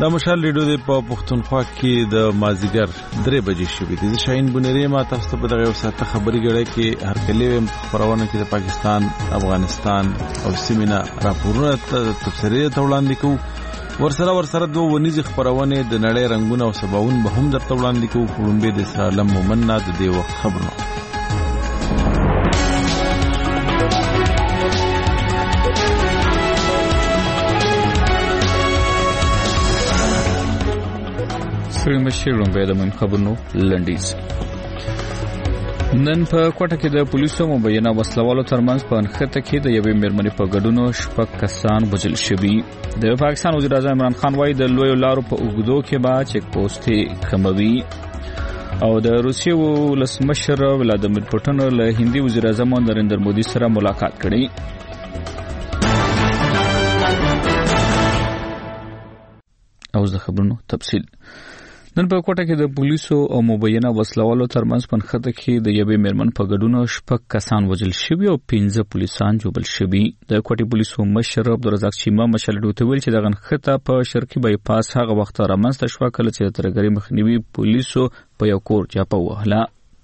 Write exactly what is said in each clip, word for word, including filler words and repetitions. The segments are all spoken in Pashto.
دا مشال ریډیو د په پښتونخوا کې د مازیګر درې بجې شوې دي. شاهین بنيري ما تاسو ته په دغه وساته خبري غړې کې هر کله خبرونه کې د پاکستان، افغانستان او سیمه راپورونه تفسیري ته وړاندې کوو. ورسره ورسره دوه ونیزي خبرونه د نړۍ رنگونه او سباون به هم درته وړاندې کوو. کومبه د سالم مومنه د دې وخت خبرونه سړي مشرون به د مهم خبرونو لنډیز. نن په کوټه کې د پولیسو مبینه وسلوالو ترمنځ په انخته کې د یوې مېرمنې په ګډون شپږ کسان وژل شوي. د پاکستان وزیر اعظم عمران خان وايي د لوی لارو په اوږدو کې به چک پوسټې کموي. او د روسیې ولسمشر ولادیمیر پوتین له هندي وزیر اعظم نریندر مودي سره ملاقات کړی. او زه خبرونو تفصیل. نن په کوټه کې د پولیسو او مبینه وسلوالو ترمنځ په انخته کې د یوې مېرمن په ګډون شپږ کسان وژل شوي او پنځه پولیسان ژوبل شوي. د کوټې پولیسو مشر عبدالرزاق چیمه مشالډو ته ویل چې د انخته په شرقي بایپاس هغه وخت رامنځته شوه کله چې د ترګری مخنیوي پولیسو په یو کور چاپه وهله.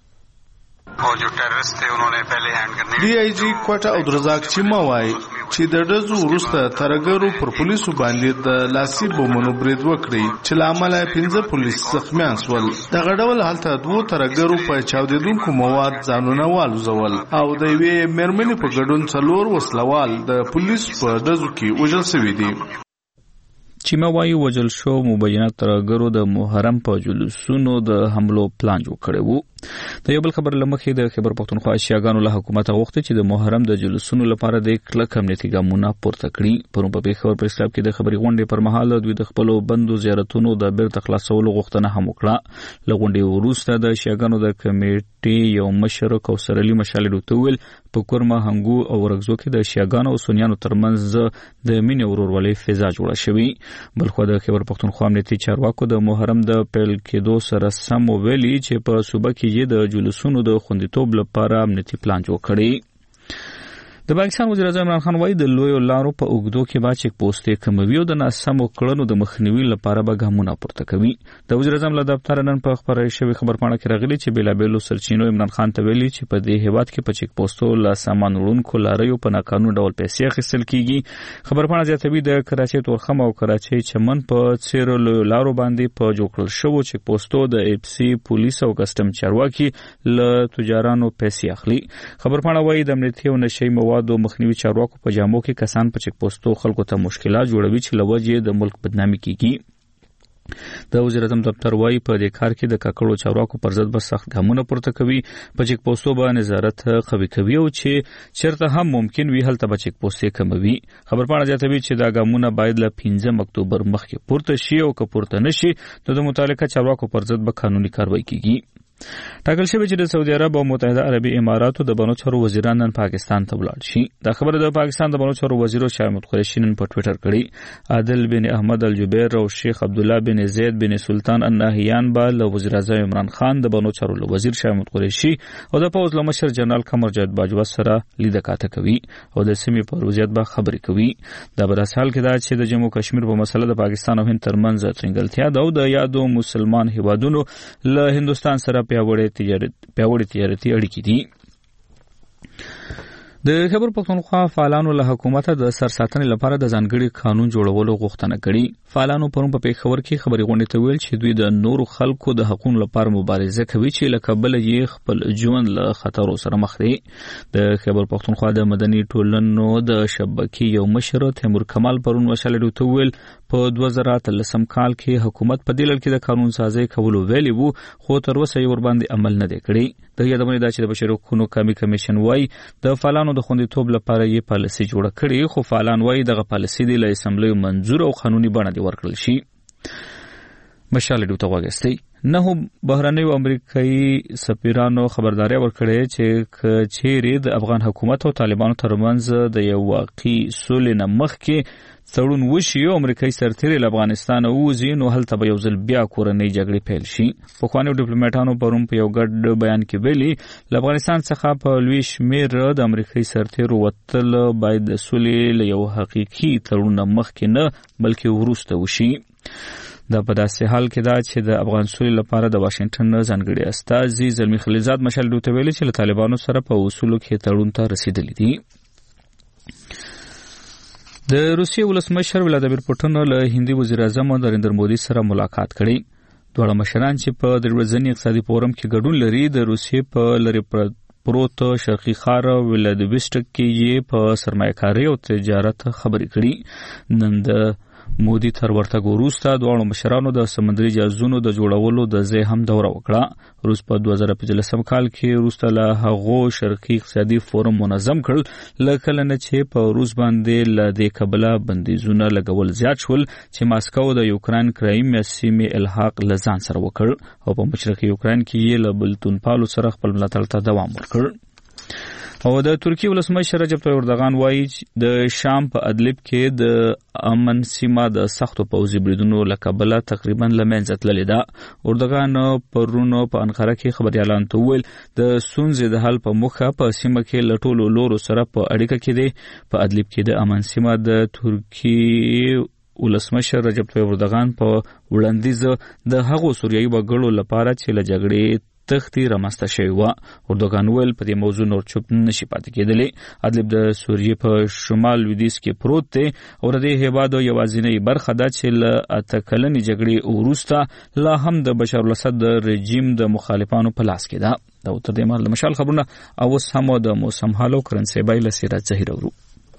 और जो टेररिस्ट थे उन्होंने पहले हैंड करने D I G Quetta عبدالرزاق چیمه وایي چې د ډزو وروسته ترګرو پر پولیسو باندې د لاسي بمونو برید وکړي چې لامل یې پنځه پولیس زخمیان شول. د غډول حالت دوه ترګرو په چاودیدونکو مواد ځانونه والوزول او د یوې مېرمنې په ګډون څلور وسلوال د پولیسو په ډزو کې وژل شوي دي. چیمه وايي وژل شو مبینه ترګرو د محرم په جلوسونو د حملو پلان جوړ کړی وو. د یو بل خبر لمخې د خبر پښتونخوا شیاګانو له حکومت غوښتي چې د محرم د جلوسونو لپاره د کلک امنیتي ګامونه پورته کړي. پرون په پیښور پریس کلب کې د خبري غونډې پر مهال دوی د خپل بندو زیارتونو د بیرته خلاصولو غوښتنه هم وکړه. له غونډې وروسته د شیاګانو د کمیټې یو مشر کوثر علي مشالډو ته ویل په کورما هنګو او ورغزو کې د شیاګانو او سنیانو ترمنځ د مینې ورورولۍ فضا جوړه شوې. بلخو د خبر پښتونخوا امنیتي چارواکو د محرم د پیل کېدو سره سم ویلي چې په صوبه کې د جلوسونو د خوندیتوب لپاره امنیتي پلان جوړ کړي. د پاکستان وزیر اعظم عمران خان وايي د لوی لارو په اوږدو کې به چک پوسټې کموي او د ناسمو کړنو د مخنیوي لپاره به ګامونه پورته کوي. د وزیر اعظم له دفتر نن په خبري شوی خبرپاڼه کې راغلي چې بېلابېلو سرچینو عمران خان ته ویلي چې په دې هیواد کې په چک پوسټو لا سامان وړونکو لاریو په ناقانونه ډول پیسې اخیستل کیږي. خبرپاڼه زیاتوي د کراچۍ تورخم او کراچۍ چمن په څیرو لوی لارو باندې په جوړ کړل شوو چک پوسټو د اف سي پولیس او کسٹم چارواکي له تجارانو پیسې اخلي. خبرپاڼه وايي د امنیتي او نشئی موادو مخنیوي چارواکو په جامو کې کسان په چک پوسټو خلکو ته مشکلات جوړوي چې لوجه د ملک بدنامي کیږي. د وزیر اعظم دفتر وايي په دې کار کې د کاکړو چارواکو پر ضد به سخت ګامونه پورته کوي. په چک پوسټو باندې نظارت قوي کوي او چې چیرته هم ممکن وي هلته به چک پوسټې کموي. خبرپاڼه زیاتوي چې دا ګامونه باید له پنځم اکتوبر مخکې پورته شي او که پورته نشي نو د متعلقه چارواکو پر ضد به قانوني کاروایی کیږي. ټاکل شوی چې د سعودي عرب او متحده عربي اماراتو د بانو چارو وزیران نن پاکستان ته ولاړ شي. دا خبره د پاکستان د بانو چارو وزیر شاه محمود قریشي نن په ټوئیټر کړی. عادل بن احمد الجبیر او شیخ عبد الله بن زید بن سلطان النهیان با له وزیر اعظم عمران خان د بانو چارو وزیر شاه محمود قریشي او د پوز له مشر جنرال قمر جاوید باجوا سره لیدکاته کوي او د سیمې په وضعیت به خبرې کوي. دا بر حال کې دا چې د جمهور کشمیر په مسله د پاکستان او هند ترمنځ ترنګلتیا دا او د یادو مسلمان هیوادونو له هندستان سره پیاوړې تجارت پیاوړې تجارتي اړیکې دي. د خبر پښتونخوا فعالانو له حکومت د سرساتنې لپاره د ځانګړي قانون جوړولو غوښتنه کړې. فعالانو پرون په پیښور کې خبري غونډې ته ویل چې دوی د نورو خلکو د حقوقو لپاره مبارزه کوي چې لکه بل یې خپل ژوند له خطرو سره مخ دي. د خبر پښتونخوا د مدني ټولنو د شبکې یو مشر تیمور کمال پرون وشالډو ته ویل په دوه زره اتلسم کال کې حکومت په دې لړ کې د قانون سازي کولو ویلي وو خو تر اوسه یې ور باندې عمل نه دی کړی. د یادونه دا چې د بشري حقوقو کمی کمیشن وايي د فعالانو د خوندیتوب لپاره یې پالیسي جوړه کړې خو فعالان وايي دغه پالیسي د اسمبلی منظور او قانوني بڼه دی ورکړل شي. مشالډو ته وګستي نه بهرنۍ او امریکایي سفیرانو خبرداري ورکړې چې چیرې د افغان حکومت او طالبانو ترمنځ د یو واقعي سولې نه مخکې تړون وشي او امریکایي سرتیري له افغانستان ووځي نو هلته به یو ځل بیا کورنۍ جګړې پیل شي. پخوانیو ډیپلوماټانو پرون په یو ګډ بیان کې ویلي له افغانستان څخه په لوی شمېر د امریکایي سرتیرو وتل باید د سولې له یو حقیقي تړون نه مخکې نه بلکې وروسته وشي. دا په داسې حال کې دا چې د افغان سولې لپاره د واشنگټن ځانګړي استازي زلمی خلیلزاد مشال دوته ویلي چې له طالبانو سره په اصولو کې تړون ته رسیدلی دي. د روسیې ولسمشر ولادیمیر پوټین له هندي وزیر اعظم نریندر مودي سره ملاقات کړی. دواړه مشران چې په دروازنی اقتصادي فورم کې ګډون لري د روسیې په لری پروت شرقي ښار ولادیوستک کې یې په سرمایه‌کاري او تجارت خبرې کړي. نن د مودي تر ورتګ وروسته دواړو مشرانو د سمندري جهازونو د جوړولو د ځای هم دوره وکړه. روس په دوه زره پنځلسم کال کې وروسته له هغو شرقي اقتصادي فورم منظم کړل له کله نه چې په روس باندې له دې کبله بندیزونه لګول زیات شول چې ماسکو د یوکران کرایمیا سیمې الحاق له ځان سره وکړ او په مشرقي یوکران کې یې له بلتونپالو سره خپل ملاتړ ته دوام ورکړ. او د ترکیې ولسمشر رجب طیب اردوغان وایي د شام په ادلب کې د امن سیمه د سختو پوځي بریدونو له کبله تقریبا له منځه تللې ده. اردوغان پرون په انقره کې خبريالانو ته وویل د ستونزې د حل په موخه په سیمه کې له ټولو لورو سره په اړیکه کې دی. په ادلب کې د امن سیمه د ترکیې ولسمشر رجب طیب اردوغان په وړاندیز د هغو سوریایي وګړو لپاره چې له جګړې تختی رامسته شوی و. اردوغان ویل په دې موضوع نور چوپ نشي پاتې کېدلی. ادلب د سوریې په شمال لویدیځ کې پروت دی او د دې هیواد یوازینۍ برخه ده چې له اته کلنې جګړې وروسته لا هم د بشار الاسد د رژیم د مخالفانو په لاس کې ده. دا تر دې مهال مشال خبرونه او اوس هم د موسم حال او کرنسي بایله سیرت ظاهر ورو.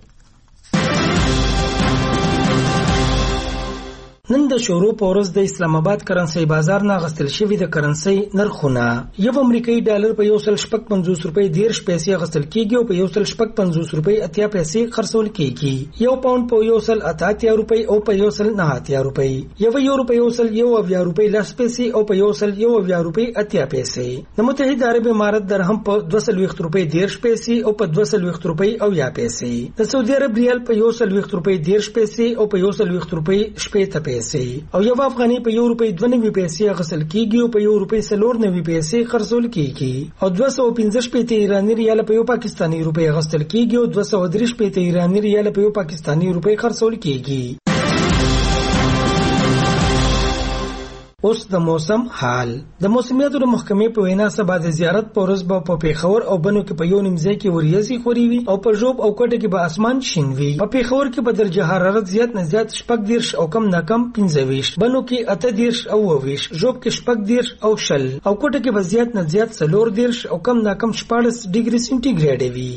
نن د شورو په ورځ د اسلام آباد کرنسي بازار نه غستل شوی د کرنسي نرخونه یو امریکایي ډالر په یو سل شپږ پنځوس روپۍ دیرش پیسې غستل کیږي او په یو سل شپږ پنځوس روپۍ اتیا پیسې خرڅول کیږي. یو پاوند په یو سل اتیا روپۍ او په یو سل نه اتیا روپۍ. یو یورو په یو سل یو اویا روپۍ لس پیسې او په یو سل یو اویا روپۍ اتیا پیسې. د متحده عرب امارات درهم په دوه سل روپۍ دیرش پیسې او په دوه سل روپۍ اویا پیسې. د سعودي عرب ریال په یو سل روپۍ دیرش پیسې او په یو سل روپۍ شپږ پیسې او یو افغاني په یو روپۍ دوه نوي پیسې غسل کیږي او په یو روپۍ څلور نوي پیسې خرڅول کیږي او دوه سوه پنځه شپېته ایراني ریال په یو پاکستاني روپۍ غسل کیږي او دوه سوه درې شپېته ایراني ریال په یو پاکستاني روپۍ خرڅول کیږي. اوس د موسم حال. د موسمیاتو د محکمې په وینا سبا د زیارت په ورځ به په پیښور او بنو کې په یو نیمځای کې وریځي خوري وي او په ژوب او کوټه کې به اسمان شین وي. په پیښور کې به درجه حرارت زیات نه زیات شپږ دیرش او کم نه کم پنځه ویشت، بنو کې اته دیرش او اوه ویشت، ژوب کې شپږ دیرش او شل او کوټه کې به زیات نه زیات څلور دیرش او کم نه کم شپاړس ډیګري سنټیګریډ وي.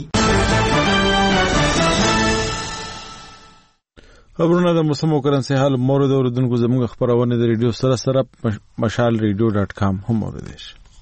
خبرونه د موسم او کرنسي حال مورد اوردونکو زموږ خبرونه د ریډیو سره سره مشال ریډیو ډاټ کام هم اوریدئ.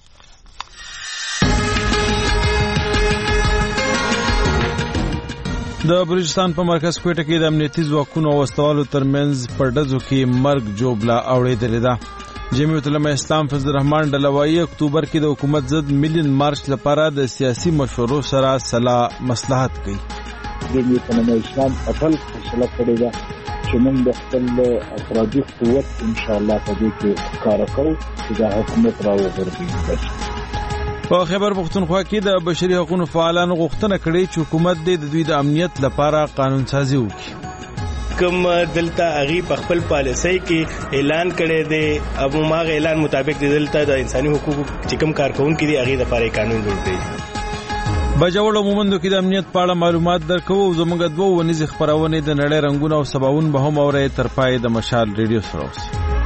د بلوچستان په مرکز کوټه کې د امنیتي ځواکونو او وسلوالو ترمنځ په ډزو کې مرګ جوړه اوریدلې ده. جمعیت العلماء اسلام فضل الرحمن ډلوایي اکتوبر کې د حکومت ضد ملین مارچ لپاره د سیاسي مشورو سره صلاح مصلحت کوي. جمعیت العلماء اسلام خپل فیصله کړې ده چې موږ د خپل افرادي قوت ان شاء الله په دې کې کار کوو چې دا حکومت راوغورځي. په خیبر پختونخوا کې د بشري حقوقو فعالانو غوښتنه کړې چې حکومت د دوی د امنیت لپاره قانون سازي وکړي. کوم دلته اغي په خپل پالیسۍ کې اعلان کړی دی او ماغه اعلان مطابق دلته د انساني حقوقو چې کوم کارکونکو دي اغي لپاره قانون جوړ کړي. بجوړو مومندو کې د امنیت په اړه معلومات درکو. زموږ دوه ونیز خبرونه د نړۍ رنگونه او سباون به هم اوري تر پای د مشال ریډیو سره اوس.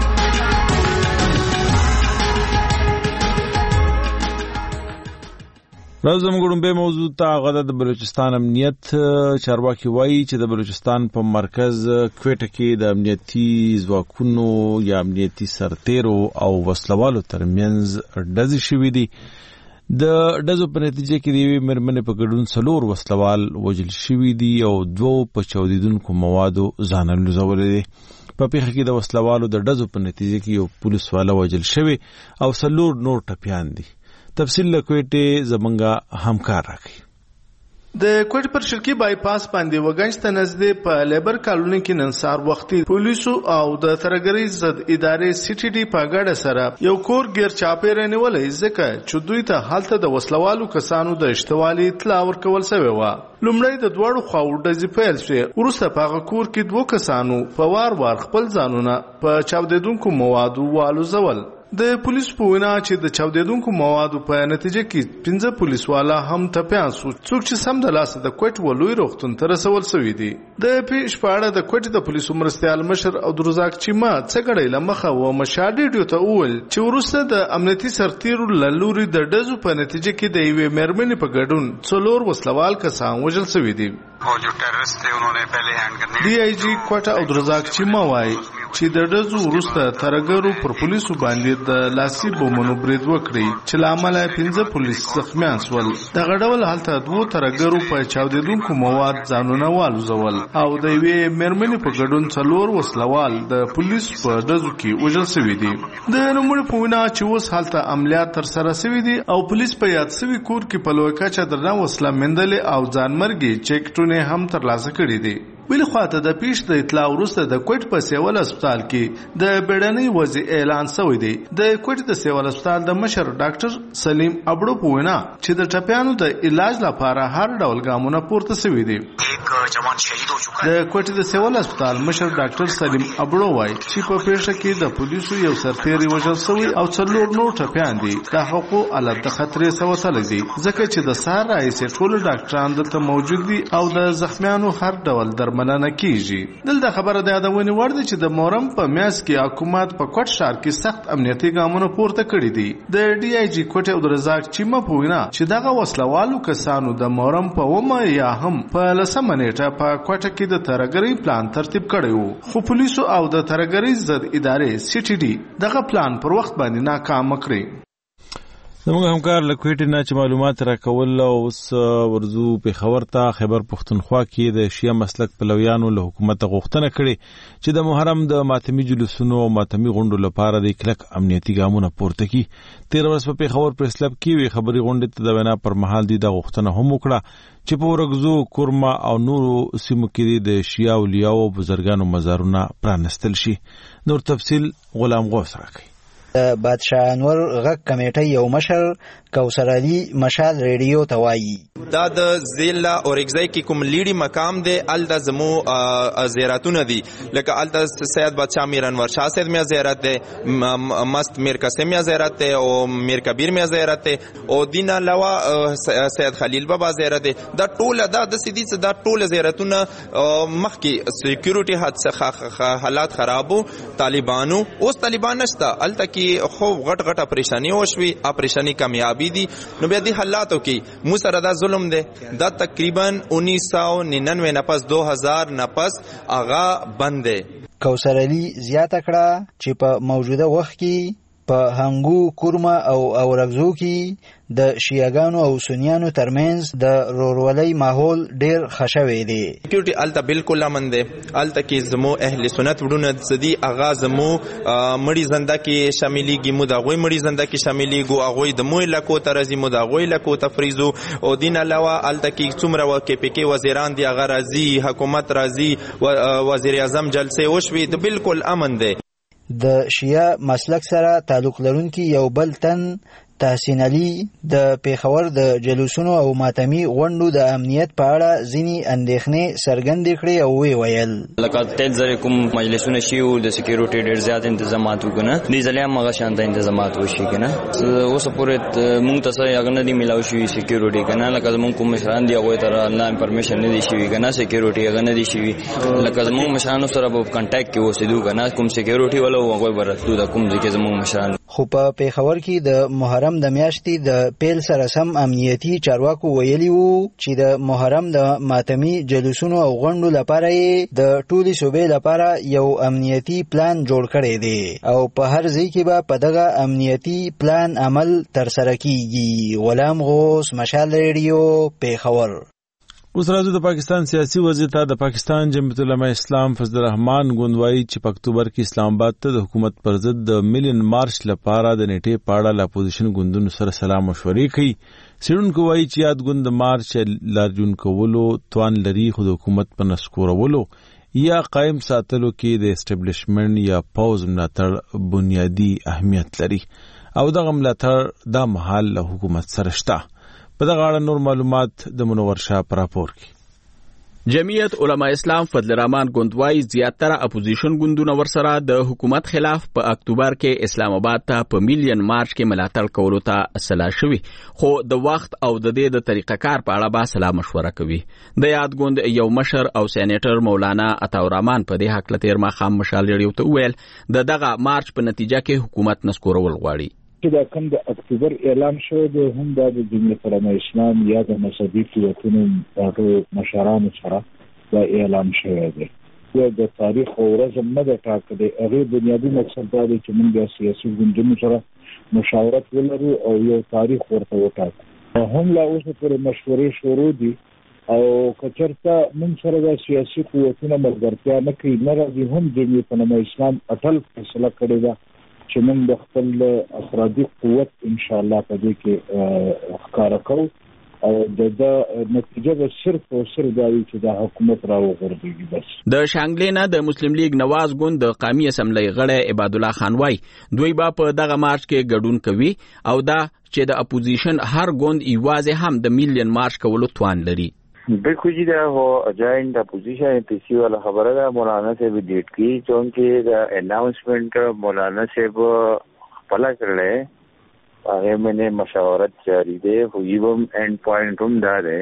راځم غوډم به موضوع ته غدا د بلوچستان امنیت چارواکي وایي چې د بلوچستان په مرکز کوټه کې د امنیتي ځواکونو یا امنیتي سرتیرو او وسلوالو ترمنځ ډزې شوې دي. د ډزو په نتیجه کې د مرمنې په ګډون څلور وسلوال وژل شوي دي او دوه په چاودیدونکو موادو ځان لوزولي دي. په پیښه کې د وسلوالو د ډزو په نتیجه کې یو پولیس والا وژل شوی او څلور نور ټپیان دي. تفصیل له کوټې زمونږه همکار راکړي. د کوټ پر شرقي بایپاس باندې وګنج ته نږدې په لیبر کالوني کې نن سهار وختي پولیسو او د ترګرۍ ضد ادارې سی ټي ډي په ګډه سره یو کور غیر چاپیره نیولې ځکه چې دوی ته حالت د وسلوالو کسانو د اشتوالي اطلاع ورکول شوی و. لومړی د دواړو خواو ډزې پیل شوې، وروسته په هغه کور کې دوه کسانو په وار وار خپل ځانونه په چاودېدونکو موادو والوزول. د پولیس په وینا چې د چاودېدونکو موادو په نتیجه کې پنځه پولیسوالا هم ټپیان شو، څوک چې سم د لاسه د کوټ ولوی روغتون ته رسول شوي دي. د پیښ په اړه د کوټ د پولیسو مرستیال مشر عبدالرزاق چیما څه ګړی له مخه ومشا ډیډیو ته وویل چې وروسته د امنیتي سرتیرو له لوري د ډزو په نتیجه کې د یوې مېرمنې په ګډون څلور وسلوال کسان وژل شوي دي. D I G Quetta عبدالرزاق چیما وایي چې د ډزو وروسته ترګرو پر پولیسو باندې د لاسي بمونو برید وکړي چې له امله پنځه پولیس زخمیان شول. دغه ډول هلته دوه ترګرو په چاودېدونکو مواد ځانونه والوزول او د یوې مېرمنې په ګډون څلور وسلوال د پولیس په ډزو کې وژل شوي دي. د نوموړي په وینا چې اوس هلته عملیات ترسره شوي دي او پولیس په یاد شوي کور کې په لویه کچه درنه وسله موندلې او ځانمرګي چیکټونه هم ترلاسه کړي دي. بل خواته د پیښ د اطلاع وروسته د کوټ په سیول هسپتال کې د بیړنۍ وضع اعلان شوی دی. د کوټ د سیول هسپتال د مشر ډاکټر سلیم ابړو په وینا چې د ټپیانو د علاج لپاره هر ډول ګامونه پورته شوي دي. د کوټ د سیول هسپتال مشر ډاکټر سلیم ابړو وایي چې په پیښه کې د پولیسو یو سرتیری وژل شوی او څلور نور ټپیان دي. د حقوقو علت د خطرې سره وتلی دي ځکه چې د سهار راهیسې ټول ډاکټران دلته موجود دي او د زخمیانو هر ډول درمل مننه کیږي. دلته خبره د یادونې وړ ده چې د محرم په میاشت کې حکومت په کوټ ښار کې سخت امنیتي ګامونه پورته کړي دي. د ډي آی جي کوټ عبدالرزاق چیما په وینا چې دغه وسلوالو کسانو د محرم په اومه یا هم په لسمه نیټه په کوټه کې د ترګرۍ پلان ترتیب کړی وو، خو پولیسو او د ترګرۍ ضد ادارې سی ټي ډي دغه پلان پر وخت باندې ناکام کړی. زموږ همکار له کوټې نه چې معلومات راکول اوس ورځو پېښور ته خیبر پښتونخوا کې د شیعه مسلک پلویانو له حکومت غوښتنه کړې چې د محرم د ماتمي جلوسونو او ماتمي غونډو لپاره د کلک امنیتي ګامونه پورته کړي. تیر ورځ په پېښور پریس کلب کې وی خبري غونډې ته د وینا پر مهال د غوښتنه هم وکړه چې په ورغزو کورما او نورو سیمو کې د شیعه اولیاء او بزرګانو مزارونه پرانستل شي. نور تفصیل غلام غوث راکړي. بادشاه انور غږ کمیټه یو مشر کوثر علي مشال ریډیو ته وایي دا د ضلع اورګزای کې کوم لیډي مقام دی ال د زمو زیارتونه دي لکه ال د سید بادشاه میر انور شاه سید میا زیارت دی، مست میر قاسم میا زیارت دی او میر کبیر میا زیارت دی او دین علاوه سید خلیل بابا زیارت دی. دا ټول دا د سیدی دا ټول زیارتونه مخکې سکیورټي حادثه حالات خرابو طالبانو اوس طالبان نشته ال تک خو غټ غټه پریشانی وشوي اپریشانی کامیابی دي نو بیا دې حالاتو کې مو سره دا ظلم دی. دا تقریبا انیس سو ننانوے نپس دو هزار نپس آغا بند دی. کوثر علي زیاته کړه چې په موجوده وخت کې په هنګو کورما او اورغزو کې د شیعاګانو او سنیانو ترمنځ د رورولۍ ماحول ډیر خشوي دی. سکیورټي الته بالکل امن دی. الته کې زمو اهل سنت وډونه زدي اغا زمو مړی زنده کې شاملېږي، مو دا غوي مړی زنده کې شاملېږي اغوی د مو لکو ترزي مو دا غوي لکو تفریزو او دین علاوه الته کې څومره وکې پکې وزیران دي اغا راضي حکومت راضي وزیر اعظم جلسه وشوي د بالکل امن دی. د شیعه مسلک سره تعلق لرونکي یو بل تن تحسین علي د پیښور د جلوسونو او ماتمي غونډو د امنیت په اړه ځینی اندېښنې څرګندې کړې او وی ویل لکه تل زره کوم مجلسونه شي او د سکیورټي ډېر زیات تنظیمات وکړه دې ځلې هم هغه شانته تنظیمات وشي کنه اوس پورې مونږ ته څه یو نه دی ملاوي شي سکیورټي کنه لکه مونږ کوم مشران دی هغه تر الله انفارمیشن نه دی شي کنه سکیورټي هغه نه دی شي لکه مونږ مشرانو سره په کانټیکټ کې اوسېدو کنه کوم سکیورټي ولا هغه ورته د کوم ځکه مونږ مشران خو په پیښور کې د محرم د میاشتې د پیل سره سم امنیتي چارواکو ویلي وو چې د محرم د ماتمي جلوسونو او غونډو لپاره د ټولي صوبې لپاره یو امنیتي پلان جوړ کړی دی او په هر ځای کې به په دغه امنیتي پلان عمل ترسره کیږي. غلام غوث مشال ریډیو پیښور. اوس راځو د پاکستان سیاسي وضعیت ته. د پاکستان جمعیت العلماء اسلام فضل الرحمن ګوندوایي چې په اکتوبر کې اسلام آباد ته د حکومت پر ضد د میلیون مارچ لپاره د نیټې په اړه له اپوزیشن ګوندونو سره سلا مشورې کوي. څېړونکو وایي چې یاد ګوند د مارچ لارجون کولو توان لري، خو د حکومت په نسکورولو یا قائم ساتلو کې د اسټابلیشمنت یا پوز ملاتړ بنیادی اهمیت لري او دغه ملاتړ دا مهال له حکومت سره شته. په دغه اړه نور معلومات د منور شاه پر راپور کې. جمعیت علماء اسلام فضل الرحمن ګوندوایي زیاتره اپوزیشن ګوندونه ورسره د حکومت خلاف په اکتوبر کې اسلام آباد ته په میلیون مارچ کې ملاتړ کولو ته سلا شوي، خو د وخت او د دې د طریقه کار په اړه به سلا مشوره کوي. د یاد ګوند یو مشر او سېنیټر مولانا عطاورحمان په دې حق لته مخام مشال لري ته ویل د دغه مارچ په نتیجه کې حکومت نسکورول غواړي. چې دا کوم د اکتوبر اعلان شو د هم د جمهوریت علماء اسلام یا د مذهبي قوتونو د مشرانو سره دا اعلان شوی دی. یا د تاریخ او ورځ نه د ټاکلې هغه بنیادی مقصد دا دی چې موږ سیاسي ګوندونو سره مشاورت ولرو او یو تاریخ ورته وټاکو. هم لا اوس پر مشورې شروع دي او کچرته موږ سره د سیاسي قوتونو ملګرتیا نه کوي، نه راځي. هم جمهوریت علماء اسلام اټل فیصله کړې ده چې موږ د خپل افرادي قوت ان شاء الله په دې کې ښکارا کوو او د نتیجه به صرف او صرف دا وي چې د حکومت راوغورځي. بس د شانګلې نه د مسلم لیگ نواز ګوند د قومي اسمبلی غړی عباد الله خان وای دوی به په دغه مارچ کې ګډون کوي او دا چې د اپوزیشن هر ګوند ایوازه هم د میلیون مارچ کولو توان لري. بالکل جی دا هو جوائنٹ اپوزیشن پی سی والا خبر ہے مولانا سے بھی ڈیٹ کی چونکہ دا اناؤنسمنٹ مولانا سے وہ پلا کر رہے آگے میں نے مشاورت جاری دے ہوئی وہ اینڈ پوائنٹ ہم دا دے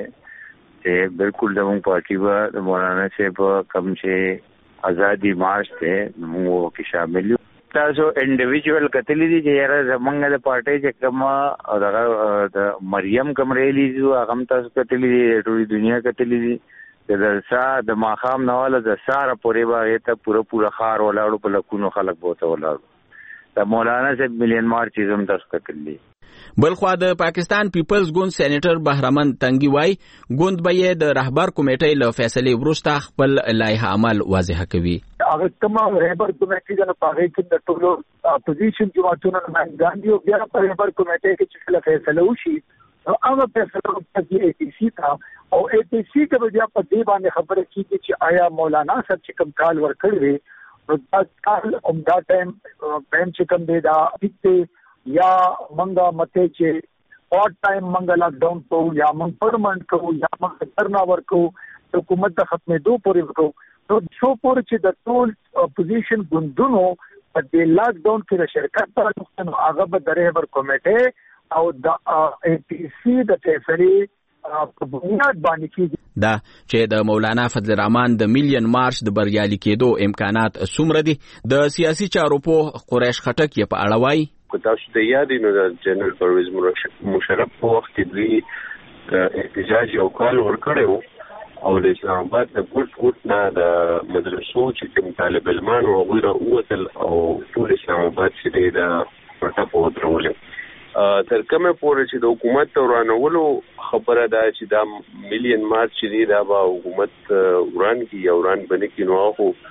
کہ بالکل دموں پارٹی با مولانا سے کم سے آزادی مارچ تھے وہ کی شامل تاسو انډیویډوال کتلی دي چې یاره زمونږ د پارټۍ چې کومه دغه د مریم کوم ریلي دي هغه هم تاسو کتلی دي، ټولې دنیا کتلی دي. د سا د ماښام نه والا د ساره پورې به هغې ته پوره پوره ښار ولاړو، په لکونو خلک به ورته ولاړو. د مولانا صاحب ملین مارچ یې هم تاسو کتلی دي. بلخوا د پاکستان پیپلز ګوند سېنیټر بهرمن تنګي وای ګوند به یې د رهبر کمیټې له فیصلې وروسته خپل لایحه عمل واضح کوي. هغه کومه رهبر کمیټې د پاره کې د ټولو اپوزیشن جماعتونو نمائندګان دي او بیا په رهبر کمیټې کې چې فیصله وشي هغه فیصله په ای ټي سی تا او ای ټي سی ته بیا په دې باندې خبره کیږي چې آیا مولانا صاحب چې کوم کال ورکړي نو دا کال عمدا ټایم بین چې کوم دی دا دې یا منګه مته چې اور ټایم منګه لاک ډاون کوو یا منګ پرمنټ کوو یا منګ ترنا ورکو حکومت د ختمېدو پورې وکړو. نو شو پورې چې د ټول اپوزیشن ګوندونو په دې لاک ډاون کې شرکت تعلق نو هغه به د رهبر کمیټې او د ای ټي سی د فیصلې په بنیاد باندې کېږي. دا چې د مولانا فضل الرحمن د میلیون مارچ د بریالي کېدو امکانات څومره دي د سیاسي چارو په قریش خټک یې په اړه وایي. تاسو ته یاد دی نو د جنرال پرویز مشرف په وخت کې دوی احتجاج یو کال ورکړی او د اسلام آباد د ګوټ ګوټ نه د مدرسو چې کوم طالب علمان او هغوی راووتل او ټول اسلام آباد چې دی د پټه په ودرولې تر کومه پورې چې د حکومت ورانولو خبره ده چې دا میلیون مارچ چې دی دا به حکومت وران کړي یا وران به نه کړي. نو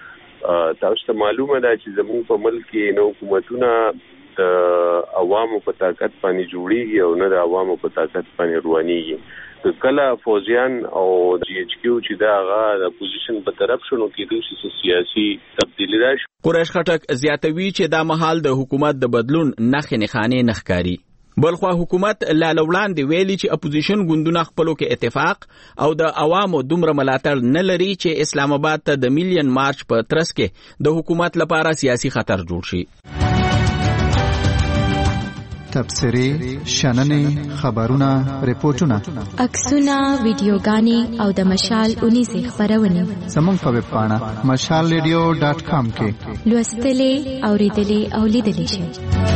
خو تاسو ته معلومه ده چې زموږ په ملک کې نو حکومتونه د عوامو په طاقت باندې جوړیږي او نه د عوامو په طاقت باندې روانيږي. کله فوزیان او جی ایچ کیو چې دا هغه د اپوزیشن په طرف شنو کېدو چې سیاسي تبدیلی راشي. قریش خټک زیاتوي چې دا مهال د حکومت د بدلون نښې نښانې نخکاری. بلخوا حکومت لا لوړاندې ویلي چې اپوزیشن ګوندونه خپلو کې اتفاق او د عوامو دومره ملاتړ نه لري چې اسلام آباد ته د میلیون مارچ په ترڅ کې د حکومت لپاره سیاسي خطر جوړ شي. تبصرې، شننې، خبرونه، ریپورتونه، عکسونه، ویډیوګانې او د مشال اونیزې خبرونه زموږ په ویب پاڼه مشال ریډیو ډاټ کام کې لوستلې، اوریدلې او لیدلې شئ.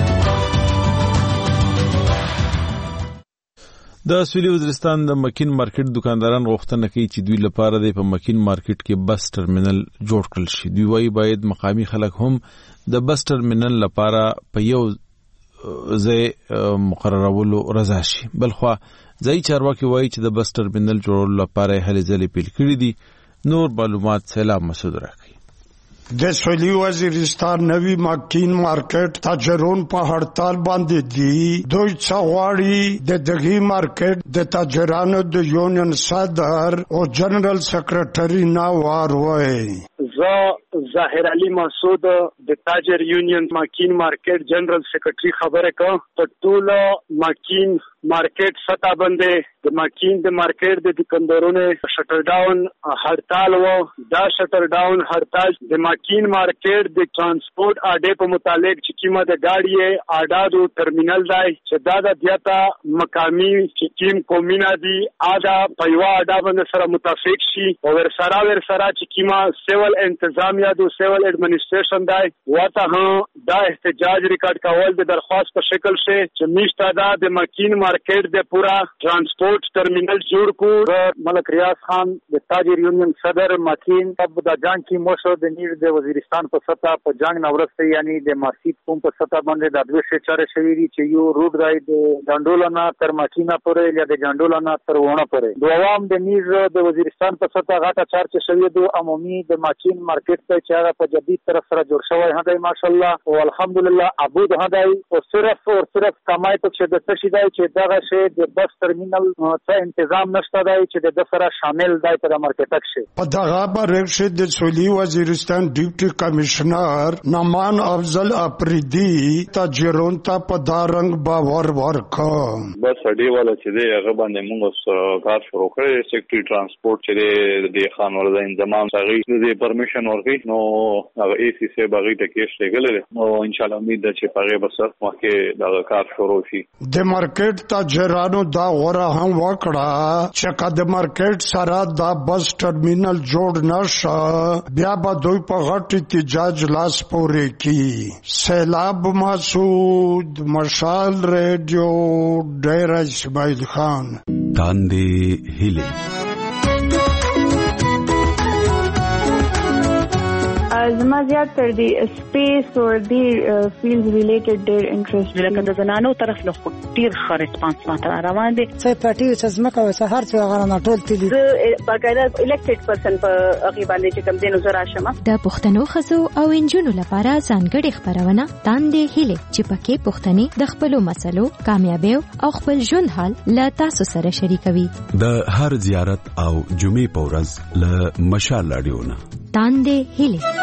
د سویلي وزیرستان د مکین مارکیټ دکانداران غوښتنه کوي چې دوی لپاره د په مکین مارکیټ کې بس ټرمینل جوړ کړل شي. دوی وايي باید مقامی خلک هم د بس ټرمینل لپاره په یو ځای مقررولو رضا شي. بلخوا ځای چارواکي وایي چې د بس ټرمینل جوړولو لپاره هلې ځلې پیل کړي دي. نور معلومات سیلاب مسعود راکړي. د سویلی وزیرستان نوی ماکین مارکیټ تاجرون په هړتال باندې دي. دوی څه غواړي د دغه مارکیټ د تاجرانو د یونین صدر او جنرال سیکریټری ناوار وای. زه ظاهر علي مسعود د تاجر یونین ماکین مارکیټ جنرال سیکریټری خبره کوم. په ټول ماکین مارکیټ ستا باندې د ماکین د مارکیټ د دکاندارونو شټر ډاون هړتال و. دا شټر ډاون هړتال د ماکین مارکیټ د ترانسپورت اډې په متعلق چې کیمه د گاډي اډادو ټرمینل دی چې دا د دیاتا مقامی چې کیم کومینا دی ادا پيوا اډا باندې سره متفق شي او ور سره ور سره چې کیمه سیول انتظامیه دو سیول ایڈمنسټریشن دی واته ها دا احتجاج ریکارډ کول د درخواست په شکل شي چې میشته دا د ماکین مارکیټ د پورا ترانسپورت ټرمینل جوړ کو. ملک ریاض خان د تاجر یونین صدر ماکین اب د جنگ کی موشو د نیر د وزیرستان په سطح په جنگ نورسته یعنی د ماسیب کوم په سطح باندې د دوه شې چارې شوی دي چې یو روډ راي د ډانډولانا تر ماکینا پورې یا د ډانډولانا تر ونه پورې د عوام د نیر د وزیرستان په سطح غاټه چار چې شوی دي عمومي د ماکین مارکیټ ته چې هغه په جدید طرف سره جوړ شوی هدا ماشاءالله او الحمدلله ابود هداي او صرف او صرف کمای ته چې د څه شي دی چې دغه شی د بس ټرمینل څه تنظیم نشته دی چې د سره شامل دی په مارکیټ کې. په دغه باندې چې د سویلی وزیرستان ډیپټي کمشنر نعمان افضل اپریدي تاجرون ته په دارنګ باور ورکړ. بس اډي والا چې دی هغه باندې موږ کار شروع کړی. سیکټری ترانسپورت چې د خان ورده انضمام سره د پرمیشن ورکړي نو هغه ای سی سی باغی ته کېش لګل نو ان شاء الله امید ده چې پاره بسر مخکې دا کار شروع شي. د مارکیټ تاجرانو دا غوړه هم وکړه چې کله د مارکیټ سره دا بس ټرمینل جوړ نشه بیا به دوی په غټ احتجاج لاس پورې کی. سیلاب مسعود مشال ریډیو ډیر اسماعیل خان تاندې هیله. زما زیات تر دی سپیس او دی فیلډ ریلیټډ ډیر انټرست لکه د زنانو طرف له خو ډیر ښه ریسپانس ماته روان دي. څه پټي څه زما کوي څه هر څه غره نه ټول تللی باقاعده الیکټډ پرسن په هغه باندې چې کوم دینو زرا شمه د پښتنو خزو او انجونو لپاره ځانګړي خبرونه تاندې هله چې پکې پښتني د خپل مسلو کامیابی او خپل ژوند حال له تاسو سره شریکوي. د هر زیارت او جمعې په ورځ له مشال رادیو نه تاندې هله.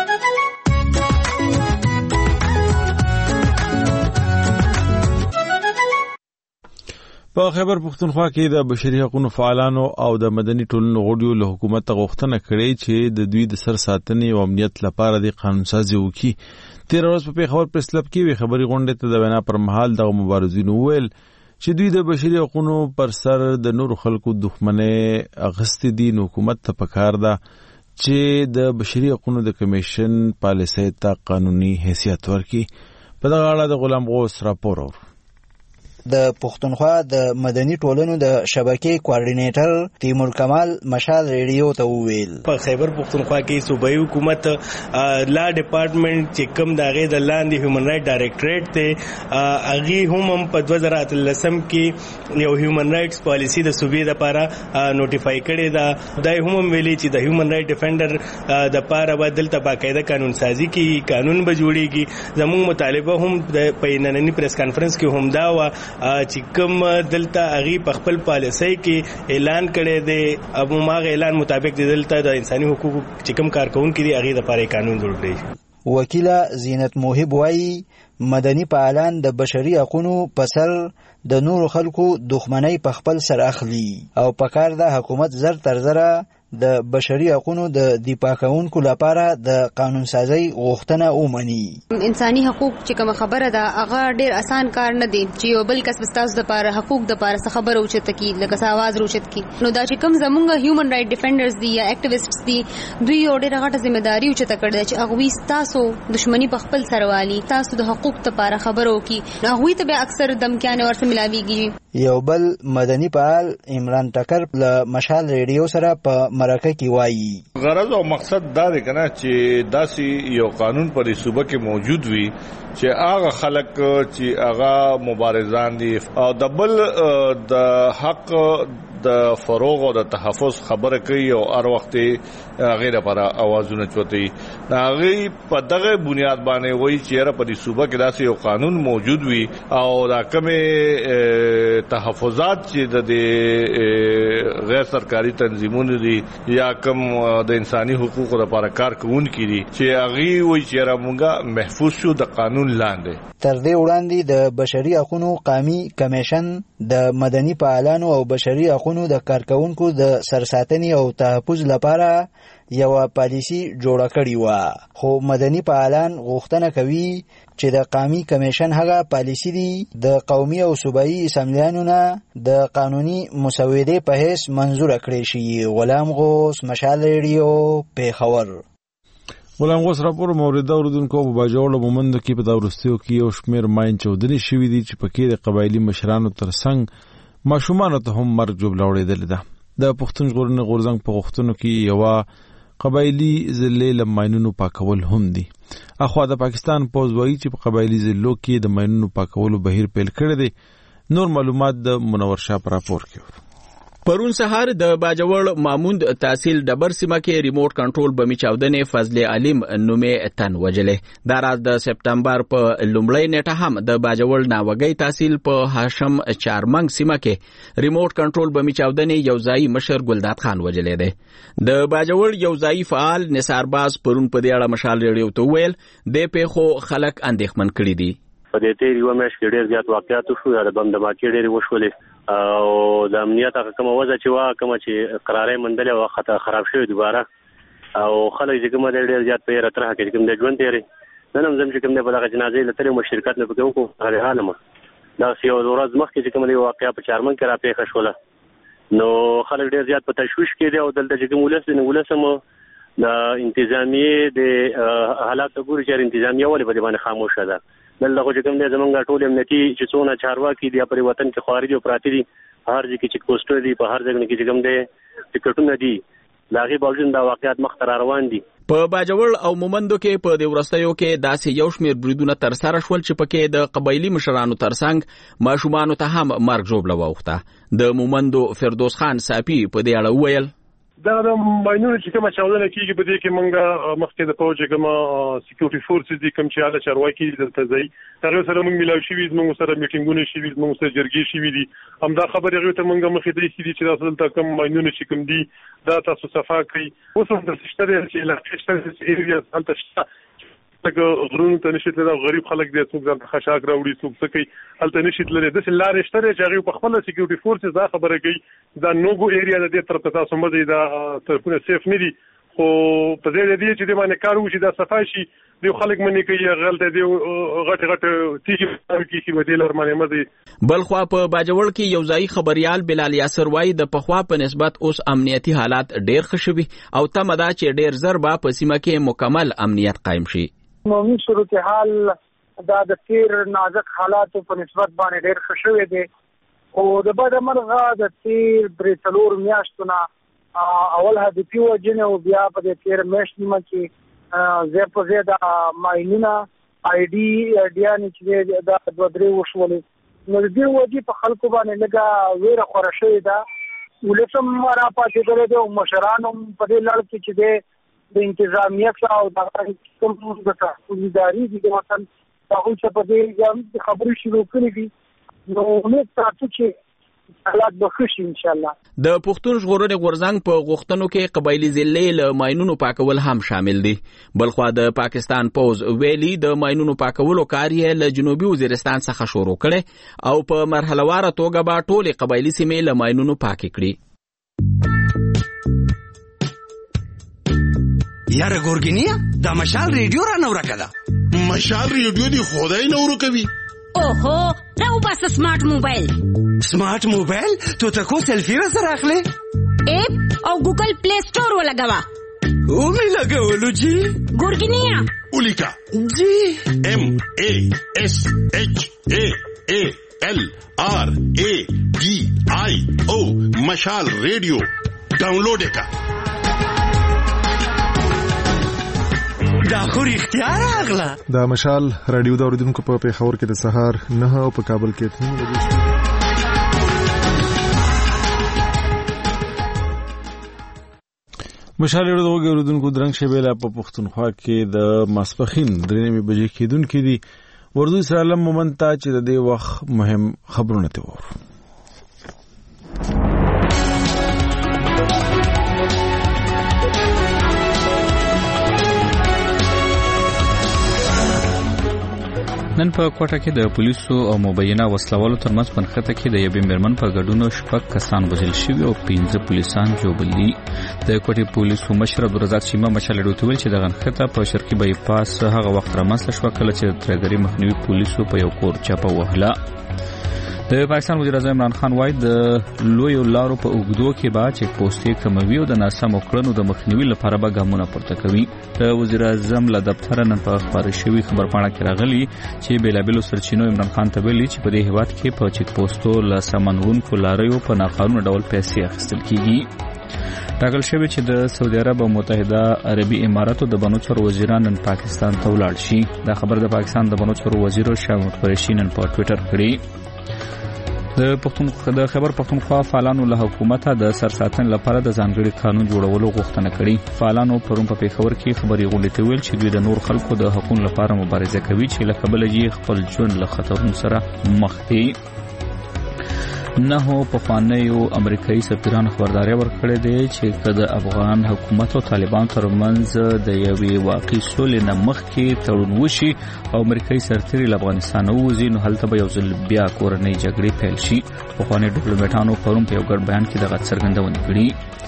په خیبر پښتونخوا کې د بشري حقوقو فعالانو او د مدني ټولنو غړیو له حکومت غوښتنه کړې چې د دوی د سر ساتنې او امنیت لپاره د قانون سازي وکړي. تیر ورځ په پیښور پریس کلب کې وی خبري غونډه ته د وینا پر مهال د مبارزینو ویل چې دوی د بشري حقوقو پر سر د نور خلکو دښمنۍ اغستې دي. نو حکومت ته پکار ده چې د بشري حقوقو د کمیشن پالیسۍ ته قانوني حیثیت ورکړي. په دغه اړه د غلام غوث راپور اور د پښتونخوا د مدني ټولنو د شبکې کوارډینیټر تیمور کمال مشال ریډیو ته وویل. په خیبر پښتونخوا کې صوبایي حکومت لا ډپارټمنټ چې کوم دغه د لاندې هیومن رائټ ډایریکټریټ ته هغه هم په دوه زره اتلسم کې یو هیومن رائټس پالیسی د صوبې لپاره نوټیفای کړي دا دای هم ویلي چې د هیومن رائټ ډیفندر د لپاره بدل ته باقاعده قانون سازي کې قانون به جوړيږي. زموږ مطالبه هم د پینننی پریس کانفرنس کې هم دا و چې کوم دلته اغي په خپل پالیسۍ کې اعلان کړي دی ابو ماغه اعلان مطابق دلته د انساني حقوقو چې کوم کارکونکو دي اغي د لپاره قانون جوړ کړي. وکیله زینت موهب وايي مدني فعالان د بشري حقوقو په سر د نور خلکو دښمنۍ په خپل سر اخلي او په کار د حکومت زر تر زره د بشري حقوقو د دفاع کوونکو لپاره د قانون سازي غوښتنه ومني. انساني حقوق چې کوم خبره ده هغه ډیر اسان کار نه دی چې یو بل کس بستاس د لپاره حقوق د لپاره څه خبره اوچت کی لکه څه आवाज روچت کی نو دا چې کوم زمونږ هیومن رائټ ډیفندرز دي یا اکټیویسټس دي دوی یو ډیر غټه ځمېداري اوچت کړی چې هغه وي تاسو دښمنی په خپل سروالي تاسو د حقوق لپاره خبرو کی هغه ته به اکثر دمکیانه ورته ملاويږي. یو بل مدني فعال عمران ټکر له مشال ریډیو سره په مرکه کې وایي غرض او مقصد دا دی کنه چې داسې یو قانون پر صوبه کې موجود وي چې هغه خلک چې هغه مبارزان دي او د بل د حق د فروغ او د تحفظ خبره کوي او هر وخت غیر پر اوازونه چوتي هغه په دغه بنیاد باندې وایي چې را په صوبه کې داسې یو قانون موجود وي او دا کومه تحفظات چې د غیر سرکاري تنظیمونو دي یا کوم د انساني حقوقو لپاره کار کوونکي دي چې هغه وایي چې را مونږه محفوظ شو د قانون لاندې. تر دې وړاندې د بشري حقوقو قومي کمیشن د مدني فعالانو او بشري حقوقو د کارکونکو د سرساتنې او تحفظ لپاره یو پالیسی جوړه کړې و خو مدني فعالان غوښتنه کوي چې د قومي کمیشن هغه پالیسی دی د قومي او صوبایي اسمبلیانو نه د قانوني مسودې په هیڅ منظور کړی شي. غلام غوث، مشال ریډیو، پیښور. غلام غوث راپور مورد اوردونکو په باجوړ مومند کې په داورستیو کې یو شمیر ماین چودنی شوې دي چې پکې د قبایلی مشرانو ترڅنګ ماشومان ته هم مرګ جوړ لوړېدل ده. د پښتون ژغورنې غورځنګ په غوښتنو کې یو قبایلی ضلع له ماینونو پاکول هم دي. اخوا د پاکستان پوز وایي چې په قبایلی ضلعو کې د ماینونو پاکولو بهیر پیل کړی دی. نور معلومات د منور شاه په راپور کې. پرون سهار د باجوړ ماموند تحصیل ډبر سیمه کې ریموټ کنټرول بمی چاودنې فضل علیم نومې تن وجلې. دا راز د سپتمبر په لومړۍ نیټه هم د باجوړ ناوګي تحصیل په هاشم چارمنګ سیمه کې ریموټ کنټرول بمی چاودنې یو ځای مشر ګلداد خان وجلې ده. د باجوړ یو ځای فعال نثار باز پرون په دې اړه مشال ریډیو ته ویل د پیښو خلک اندېښمن کړي دي. په دې تیر یو مېش کې ډېر زیات واقعیت شو یا د بم دماکې ډېرې وشولې او د امنیت هغه کومه وضع چې وا کومه چې قرارې مندلې او خطر خراب شوی دوباره او خلک چې کومه ډېر زیات په راتره کې کوم د ژوند تیری نن هم زم چې کوم د بلغه جنازې لته مو شرکت نه پکې کوم هغه حالمه دا یو ورځ مخکې چې کوم دی واقعیا په چارمن کې را پیښه شوله نو خلک ډېر زیات په تشویش کې دي او دلته چې کوم ولس نه ولسمو د انتظامیه د حالات ګوري چې انتظامیه ولې په دې باندې خاموشه ده. دلته چې کوم دی زمونږ ټول امنیتي چې څونه چارواکي دي په وطن کې خارجي او پراتی دي هر ځای کې چې پوسټر دي په هر ځای کې چې کوم دی ټیکټونه دي لاغي باوجود دا واقعیت مخ ته روان دي. په باجوړ او مومندو کې په دې ورستیو کې داسې یو شمیر بریدونه تر سره شول چې پکې د قبایلی مشرانو ترڅنګ ماشومان ته هم مرګ جوړ لوخته. د مومندو فردوس خان صافي په دې اړه ویل دا د ماینونو چې کومه چاودنه کیږي په دې کې مونږه مخکې د پوج کومه سکیورټي فورسز دي کوم چې اله چارواکي دلته ځي هغه سره مونږ ملاوي شوي مونږ سره میټینګونه شوي مونږ سره جرګې شوي دي همدا خبره هغه ته مونږه مخې ته دي چې تاسو دلته کوم ماینونو چې کوم دي دا تاسو صفا کوي اوس هم د سشتره چې لا سشتره ایریا هلته شته چې غرونو ته نشي تللی غریب خلک دي څوک ځان خشاک راوړي څوک څه کوي هلته نشي تللی داسې لارې شته چې هغوی په خپله سکیورټي فورسز دا خبره کوي دا نوګو ایریا د دې طرف ته تاسو مه ځئ دا طرفونه سیف نه دي خو په ځای د دې چې دې باندې کار وشي دا صفای شي دیو خلک منې کوي هلته دیو غټې غټې تیږې کېښي و دې لار باندې مه ځئ. بل خوا په باجوړ کې یو ځایي خبریال بلال یاسر وایي د پخوا په نسبت اوس امنیتي حالات ډېر ښه شوي او تمه ده چې ډېر ژر به په سیمه کې مکمل امنیت قایم شي. عمومي صورتحال دا د تیر نازک حالاتو په نسبت باندې ډېر ښه شوی دی خو د بده مرغه د تیر درې څلور میاشتو نه اول هدفي وجنې او بیا په دې تیر میاشت نیمه کې ځای په ځای د ماینونه آی ډي ډیانې چې دا دوه درې وشولې نو د دې وجې په خلکو باندې لږه ویره خوره شوې ده ولس هم راپاڅېدلی دی او مشران هم په دې لړ کې چې دی د انتظامیت او د کوم د تحفظ ادارې دي د وطن هغوی څه په دې خبرې شروع کړي دي نو امید ساتو چې حالات به ښه شي انشاءالله. د پښتون ژغورنې غورځنګ په غوښتنو کې قبایلي ضلعې له ماینونو پاکول هم شامل دي. بلخوا د پاکستان پوز ویلي د ماینونو پاکولو کار یې له جنوبي وزیرستان څخه شروع کړی او په مرحله واره توګه به ټولې قبایلي سیمې له ماینونو پاکې کړي. یاره ګورګینیا دا مشال ریډیو را نو راکړه. مشال ریډیو دی خدای نو ورکوي. اوهو راو بس سمارټ موبایل. سمارټ موبایل تو تکو سیلفي سره اخلي اپ او ګوګل پلی سٹور ولګوا او می لګولو جی ګورګینیا ولیکا جی ام ا اس اچ ا ا ال ار ا ډي آی او مشال ریډیو ډاونلوډ کا دا خو رښتیا راغله. د مشال رادیو د اوریدونکو په پیښور کې د سهار نه او په کابل کې اتنی بجې مشال رادیو د اوریدونکو درنګ شبیله په پښتونخوا کې د ماسپخین درېمې بجې کېدونکې دي. وردوی سالم مومنت چې د دې وخت مهم خبرونه ته وره. نن په کوټه کې د پولیسو او مبینه وسلوالو ترمنځ پنخته کې د یوې میرمن په ګډون شپږ کسان وژل شوي او پنځه پولیسان ژوبل دي. د کوټې پولیسو مشر عبدالرزاق چیمه مشال رادیو ویل چې د غنخته په شرقي بایپاس هغه وخت رامنځته شوه کله چې د ترهګرۍ مخنیوي پولیسو په یو کور چاپه وهله. د پاکستان وزیر اعظم عمران خان وايي د لویو لارو په اوږدو کې به چیک پوسټې کموي او د ناسمو کړنو د مخنیوي لپاره به ګامونه پورته کوي. د وزیر اعظم له دفتر نن په خبري شوی خبرپاڼه کې راغلي چې بیلابیلو سرچینو عمران خان ته ویلي چې په دې هیواد کې په چیک پوسټو له سامانونکو لاریو په ناقانونه ډول پیسې اخیستل کیږي. ټاکل شوی چې د سعودي عرب او متحده عربي اماراتو د بنو چارو وزیران نن پاکستان ته ولاړ شي. دا خبر د پاکستان د بنو چارو وزیر شاه قریشي نن په ټوئیټر کړی. د پښتونخوا د خبر پښتونخوا فعالانو له حکومت د سرساتنې لپاره د ځانګړي قانون جوړولو غوښتنه کړې. فعالانو پرون په پیښور کې خبري غونډې ته ویل چې دوی د نور خلکو د حقوقو لپاره مبارزه کوي چې له کبله یې خپل ژوند له خطرونو سره مخ دي. نه هو په فانیو امریکایي سفیرانو خبرداري ورکړې ده چې کله افغان حکومت او طالبان ترمنځ د یوې واقعي سولې نه مخکې تړون وشي او امریکایي سرتیري له افغانستان ووځي نو هلته به یو ځل بیا کورنۍ جګړې پیل شي. پخواني ډیپلوماټانو پرون په یو ګډ بیان کې دغه څرګندونه کړې.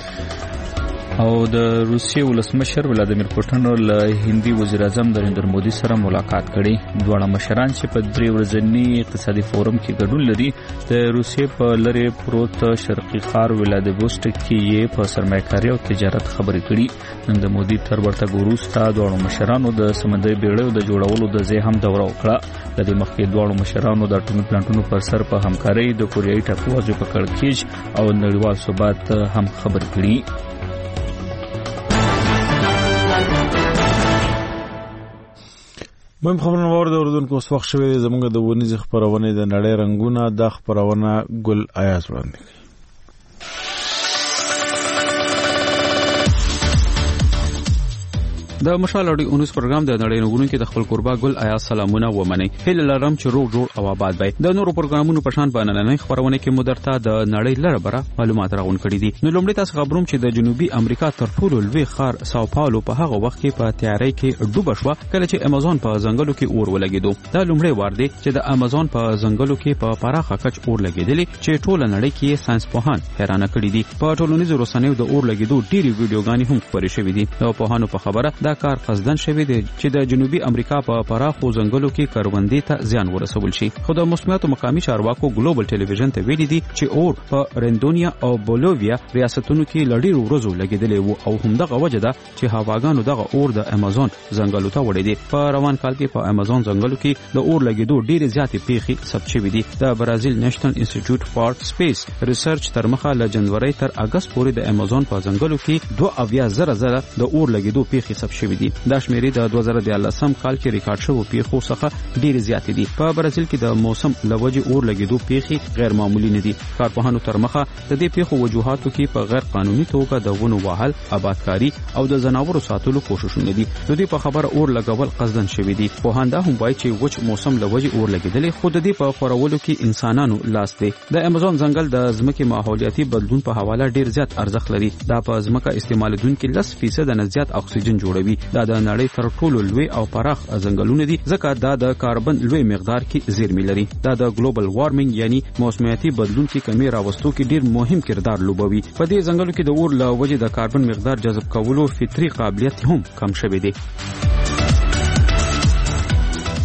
او د روسیې ولسمشر ولادیمیر پوتین له هندي وزیر اعظم نریندر مودي سره ملاقات کړي. دواړه مشران چې په درې ورځني اقتصادي فورم کې ګډون لري د روسیې په لری پروت شرقي ښار ولادیوستوک کې یې په سرمایه‌کاري او تجارت خبرې کړي. نن د مودي تر ورتګ وروسته دواړو مشرانو د سمندري بیړیو د جوړولو د ځای هم دوره وکړه. د دې مخکې دواړو مشرانو د اټومي پلانټونو پر سر په همکارۍ د کوریايي ټاپووزمې په کړکېچ او نړیوال ثبات هم خبرې کړي. مهم خبرونه ورته اوردونکو اوس وخت شوی زمونږ د ونیز خبرونه د نړۍ رنگونه د خبرونه ګل آیاز وړاندې. د مشال اړي اونیس پروګرام د نړۍ رنگونو کې د خپل قربا ګل آیاز سلامونه ومني. هله لرم چې روغ جوړ او آباد وي. د نورو پروګرامونو په شان باندې نه خبرونه کې مدرته د نړۍ لره بره معلومات راغون کړي دي. نو لومړی تاسو خبروم چې د جنوبي امریکا تر ټولو لوی ښار ساو پاولو په هغه وخت کې په تیارۍ کې ډوب شو کله چې امازون په ځنګلو کې اور ولګیدو. دا لومړی وار دی چې د امازون په ځنګلو کې په پراخه کچ اور لګیدلی چې ټول نړۍ کې ساينس پوهان حیران کړي دي. په ټولنیزو رسنیو د اور لګیدو ډېری ویډیوګانې هم خپرې شوې دي. نو پوهانو په خبره دا کار قصدن شوی دی چې د جنوبي امریکا په پراخو ځنګلو کې کروندې ته زیان ورسول شي. خو د مسمیاتو مقامي چارواکو ګلوبل ټلویزیون ته ویلي دي چې اور په رندونیا او بولوویا ریاستونو کې لړیرو ورځو لګیدلی وو او همدغه وجه ده چې هواګانو دغه اور د امازون ځنګلو ته وړي دي. په روان کال کې په امازون ځنګلو کې د اور لګیدو ډېرې زیاتې پیښې ثبت شوې دي. د برازیل نېشنل انسټیټیوټ فار سپیس ریسرچ تر مخه له جنوري تر اگست پورې د امازون په ځنګلو کې دوه اویا زره زره د اور لګیدو پیښې ثبت شوې دي. دا شمیرې د دوه زره دیارلسم کال کې ریکارډ شوو پیښو څخه ډېرې زیاتې دي. په برازیل کې د موسم لوجې اور لګیدو پیښې غیر معمولی نه دي. کارپوهانو تر مخه د دې پیښو وجوهاتو کې په غیر قانوني توګه د ونو وهل، آبادکاری او د ځناورو ساتلو کوششونه دي. د دې په خبره اور لګول قصدن شوی دي. پوهان دا هم وایي چې وچ موسم لوجې اور لګیدلې خو د دې په خورولو کې انسانانو لاس دی. د امازون ځنګل د ځمکې ماحولیاتي بدلون په حواله ډېر زیات ارزښت لري. دا په ځمکه استعمالونکو لس فیصد نه زیات اکسیجن جوړوي. دا د نړۍ تر ټولو لوی او پراخ ځنګلونه دي ځکه دا د کاربن لوی مقدار کې زیرمې لري. دا د ګلوبل وارمنګ یعنی موسمیاتي بدلون کې کمی راوستو کې ډیر مهم کردار لوبوي. په دې ځنګلو کې د اور له وجې د کاربن مقدار جذب کولو فطري قابلیت هم کم شوی دی.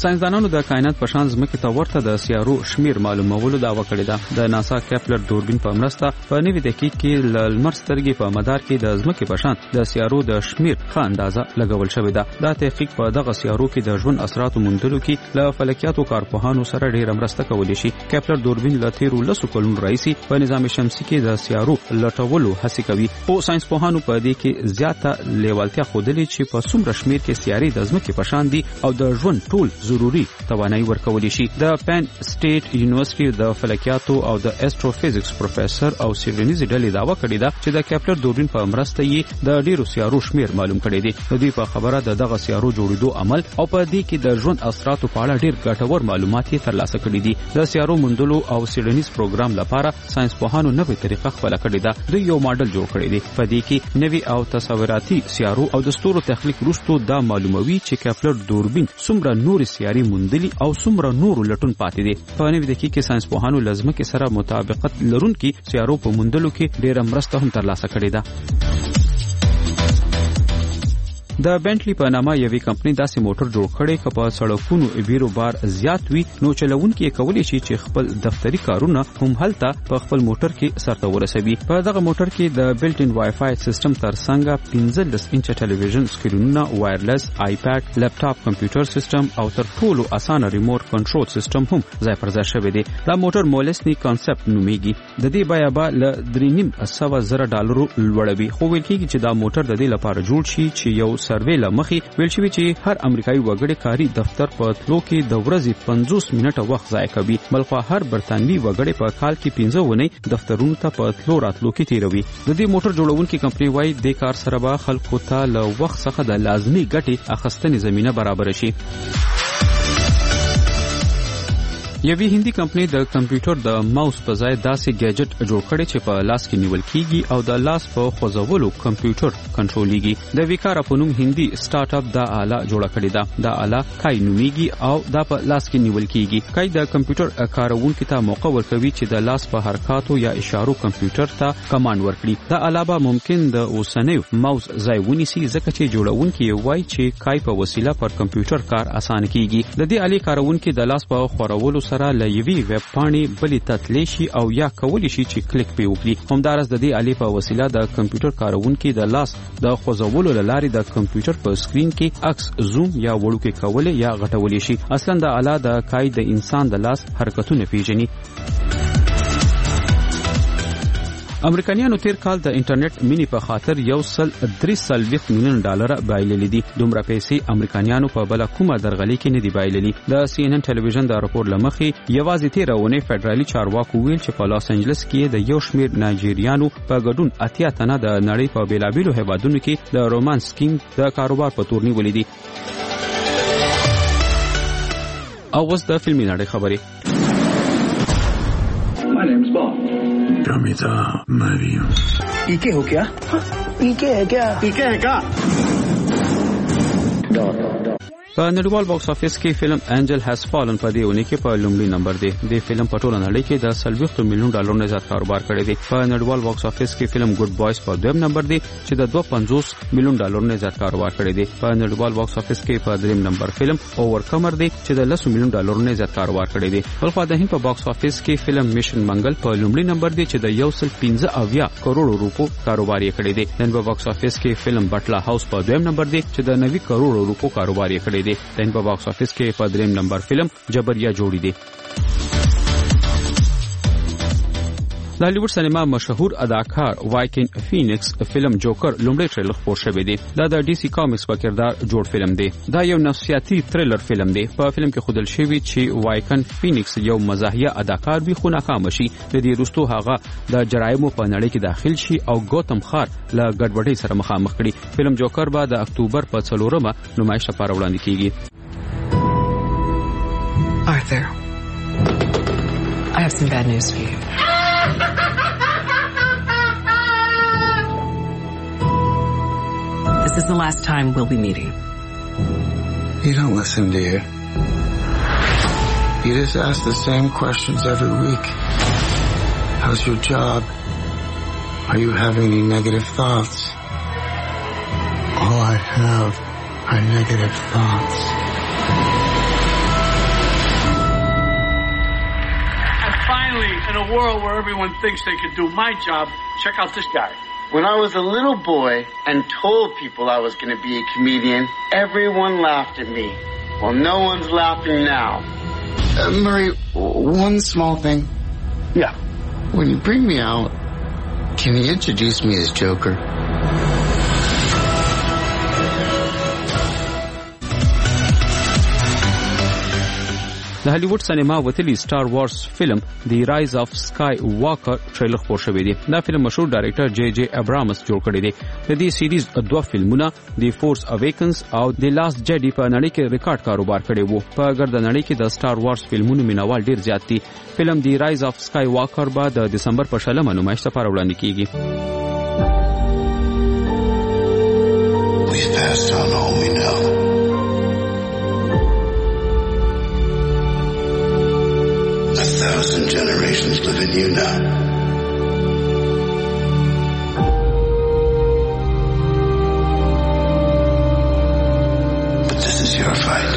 ساينسدانانو د کائنات په شان ځمکې ته ورته د سیارو شمیر معلومولو دعوه کړې ده. د ناسا کیپلر دوربین په مرسته په نوي دقیق کې د لمر سترګې په مدار کې د ځمکې په شان د سیارو د شمیر ښه اندازه لګول شوې ده. دا تحقیق په دغه سیارو کې د ژوند اثراتو موندلو کې له فلکیاتو کارپوهانو سره ډېره مرسته کولی شي. کیپلر دوربین له تیرو لسو کلونو راهیسې په نظام شمسي کې د سیارو لټولو هڅې کوي. خو ساينسپوهانو په دې کې زیاته لیوالتیا ښودلې چې په څومره شمیر کې سیارې د ځمکې په شان دي او د ژوند ټول ضروري توانایي ورکولی شي. د پین سټیټ یونیورسيټي د فلکیاتو او د استروفیزکس پروفیسور او سیډنیزي ډلې دعوه کړې ده چې د کیپلر دوربین په مرسته یې د ډیرو سیارو شمیر معلوم کړی دی. د دې په خبره د دغه سیارو جوړېدو عمل او په دې کې د ژوند اثراتو په اړه ډیر ګټور معلومات یې ترلاسه کړي دي. د سیارو موندلو او سیډنیز پروګرام لپاره ساينسپوهانو نوې طریقه خپل کړې ده. د یو ماډل جوړ کړی دی. په دې کې نوې او تصوراتي سیارو او د ستورو تخلیق وروسته دا معلوموي چې کیپلر دوربین څومره نور سیارې موندلي او څومره نور لټون پاتې دي. په نوې دقیقه کې ساينسپوهانو لزمکه سره مطابقت لرونکي سیارو په موندلو کې ډېره مرسته هم ترلاسه کړې ده. د بنټلی په نامه یوې کمپنۍ داسې موټر جوړ کړی چې په سړکونو ویرو بار زیات وي نو چلوونکي یې کولی شي چې خپل دفتري کارونه هم هلته په خپل موټر کې سرته ورسوي. په دغه موټر کې د بلټ ان وای فای سیستم ترڅنګ پنځلس انچه ټلویزیون سکرینونه، وایرلس آیپاد، لپټاپ کمپیوټر سیستم او تر ټولو اسانه ریموټ کنټرول سیستم هم ځای پر ځای شوی دی. دا موټر مولسنی کانسپټ نومیږي. د دې بیه به له درې نیم سوه زره ډالرو لوړوي. خو ویل کېږي چې دا موټر د دې لپاره جوړ شي چې یو سروې لمخې ویل شوی چې هر امریکایي وګړی کاري دفتر په تلو کې د ورځې پنځوس منټه وخت ضایع کوي. بلخو هر برتانوي وګړی په کال کې پنځه ونې دفترونو ته په تلو راتلو کې تیروي. د دې موټر جوړونکي کمپنۍ وايي د کار سره به خلکو ته له وخت څخه د لازمي ګټې اخیستنې زمينه برابر شي. یوې هندي کمپنۍ د کمپیوټر د ماوس په ځای داسې گیجټ جوړ کړی چې په لاس کې نیول کیږي او د لاس په خوځولو کمپیوټر کنټرولېږي. د ویکارا په نوم هندي سٹارټ اپ دا آله جوړه کړې ده. دا آله کای نومیږي او دا په لاس کې نیول کیږي. کای د کمپیوټر کارونکو ته موقع ورکوي چې د لاس په حرکاتو یا اشارو کمپیوټر ته کمانډ ورکړي. دا آله به ممکن د اوسنۍ ماوس ځای ونیسي ځکه چې جوړونکي وایي چې کای په وسیله پر کمپیوټر کار اسانه کیږي. د دې آلې کارونکو د لاس په خورولو سره لایوي ویب پاڼې بلې تتلی شي او یا کولی شي چې کلیک پې وکړي. همدارس د دې آلې په وسیله د کمپیوټر کارونکي د لاس د خوځولو لارې د کمپیوټر په سکرین کې عکس زوم یا وړوکی کولای یا غټولی شي. اصلا د آله د کای د انسان د لاس حرکتونه پیژني. امریکایانو تیر کال د انټرنیټ مینی په خاطر یو سل درې سلويخ میلیون ډالر بایللي دي. دومره پیسې امریکایانو په بل کومه درغلي کې نه دی بایللي. د سی ان ان ټلویزیون د راپور لمخې یوازې تیر ونه فدرالي چارواکو ویل چې په لاس انجلس کې د یو شمیر نایجیریانو په ګډون اتیا تنه د نړۍ په بیلابیلو هیوادونو کې د رومانس کینګ د کاروبار په تور نیولې دي. او اوس د فلمي نړۍ خبرې. My name's Bond. Ramita Mariam. ¿Y qué हो क्या? ¿Y qué है क्या? ¿Y qué है क्या? په نړیوال باکس افیس کې فلم انجل هاز فالن په دې ونه کې په لومړي نمبر دی. د فلم په ټوله نړۍ کې د سلويخ میلیون ډالر نه زیات کاروبار کړی دی. په نړیوال باکس افیس کې فلم ګډ بوایز په دویم نمبر دی چې د دوه پنځوس میلیون ډالر نه زیات کاروبار کړی دی. په نړیوال باکس افیس کې په دریم نمبر فلم اوورکمر دی چې د لس میلیون ډالر نه زیات کاروبار کړی دی. بلخو د هند په باکس افیس کې فلم میشن منګل په لومړي نمبر دی چې د یو سل پنځه اویا کروڑ روپو کاروبار یې کړی دی. د په باکس افیس کې فلم بټلا هاوس په دویم نمبر دی چې د نوي کروڑ روپو کاروبار یې کړی دی. د په باکس افیس کې په دریم نمبر فلم جبریا جوړی دی. د هالیوډ سینما مشهور اداکار وایکین فینکس فلم جوکر لومړی ټریلر خپور شوی دی. دا د ډي سي کامکس په کردار جوړ فلم دی. دا یو نفسیاتي تھریلر فلم دی. په فلم کې خودل شوی چې وایکین فینکس یو مزاحیه اداکار وي خو ناکام شي. د دې وروسته هغه د جرایمو په نړۍ کې داخل شي او ګوتم خار له ګډوډۍ سره مخامخ کړي. فلم جوکر به د اکتوبر په څلورمه نمایش لپاره وړاندې کیږي. Arthur, I have some bad news for you. This is the last time we'll be meeting. You don't listen, do you? You just ask the same questions every week. How's your job? Are you having any negative thoughts? All I have are negative thoughts. Finally, in a world where everyone thinks they can do my job, check out this guy. When I was a little boy and told people I was going to be a comedian, everyone laughed at me. Well, no one's laughing now. Uh, Murray, one small thing. Yeah. When you bring me out, can you introduce me as Joker? د هالیوډ سینما وتلی سٹار وارز فلم دی رایز اف سکای واکر ټریلر خپور شوی دی. دا فلم مشهور ډایرکټر جے جے ابرامس جوړ کړی دی. د دې سیریز دوه فلمونه دی فورس اویکنز او دی لاست جیډي په نړۍ کې ریکارډ کاروبار کړی وو. په ګرد نړۍ کې د سٹار وارز فلمونو مینوال ډیر زیات دي. فلم دی رایز اف سکای واکر به د دسمبر په شلمه نمایش لپاره وړاندې کیږي. We've passed on all we know. A thousand generations live in you now. But this is your fight.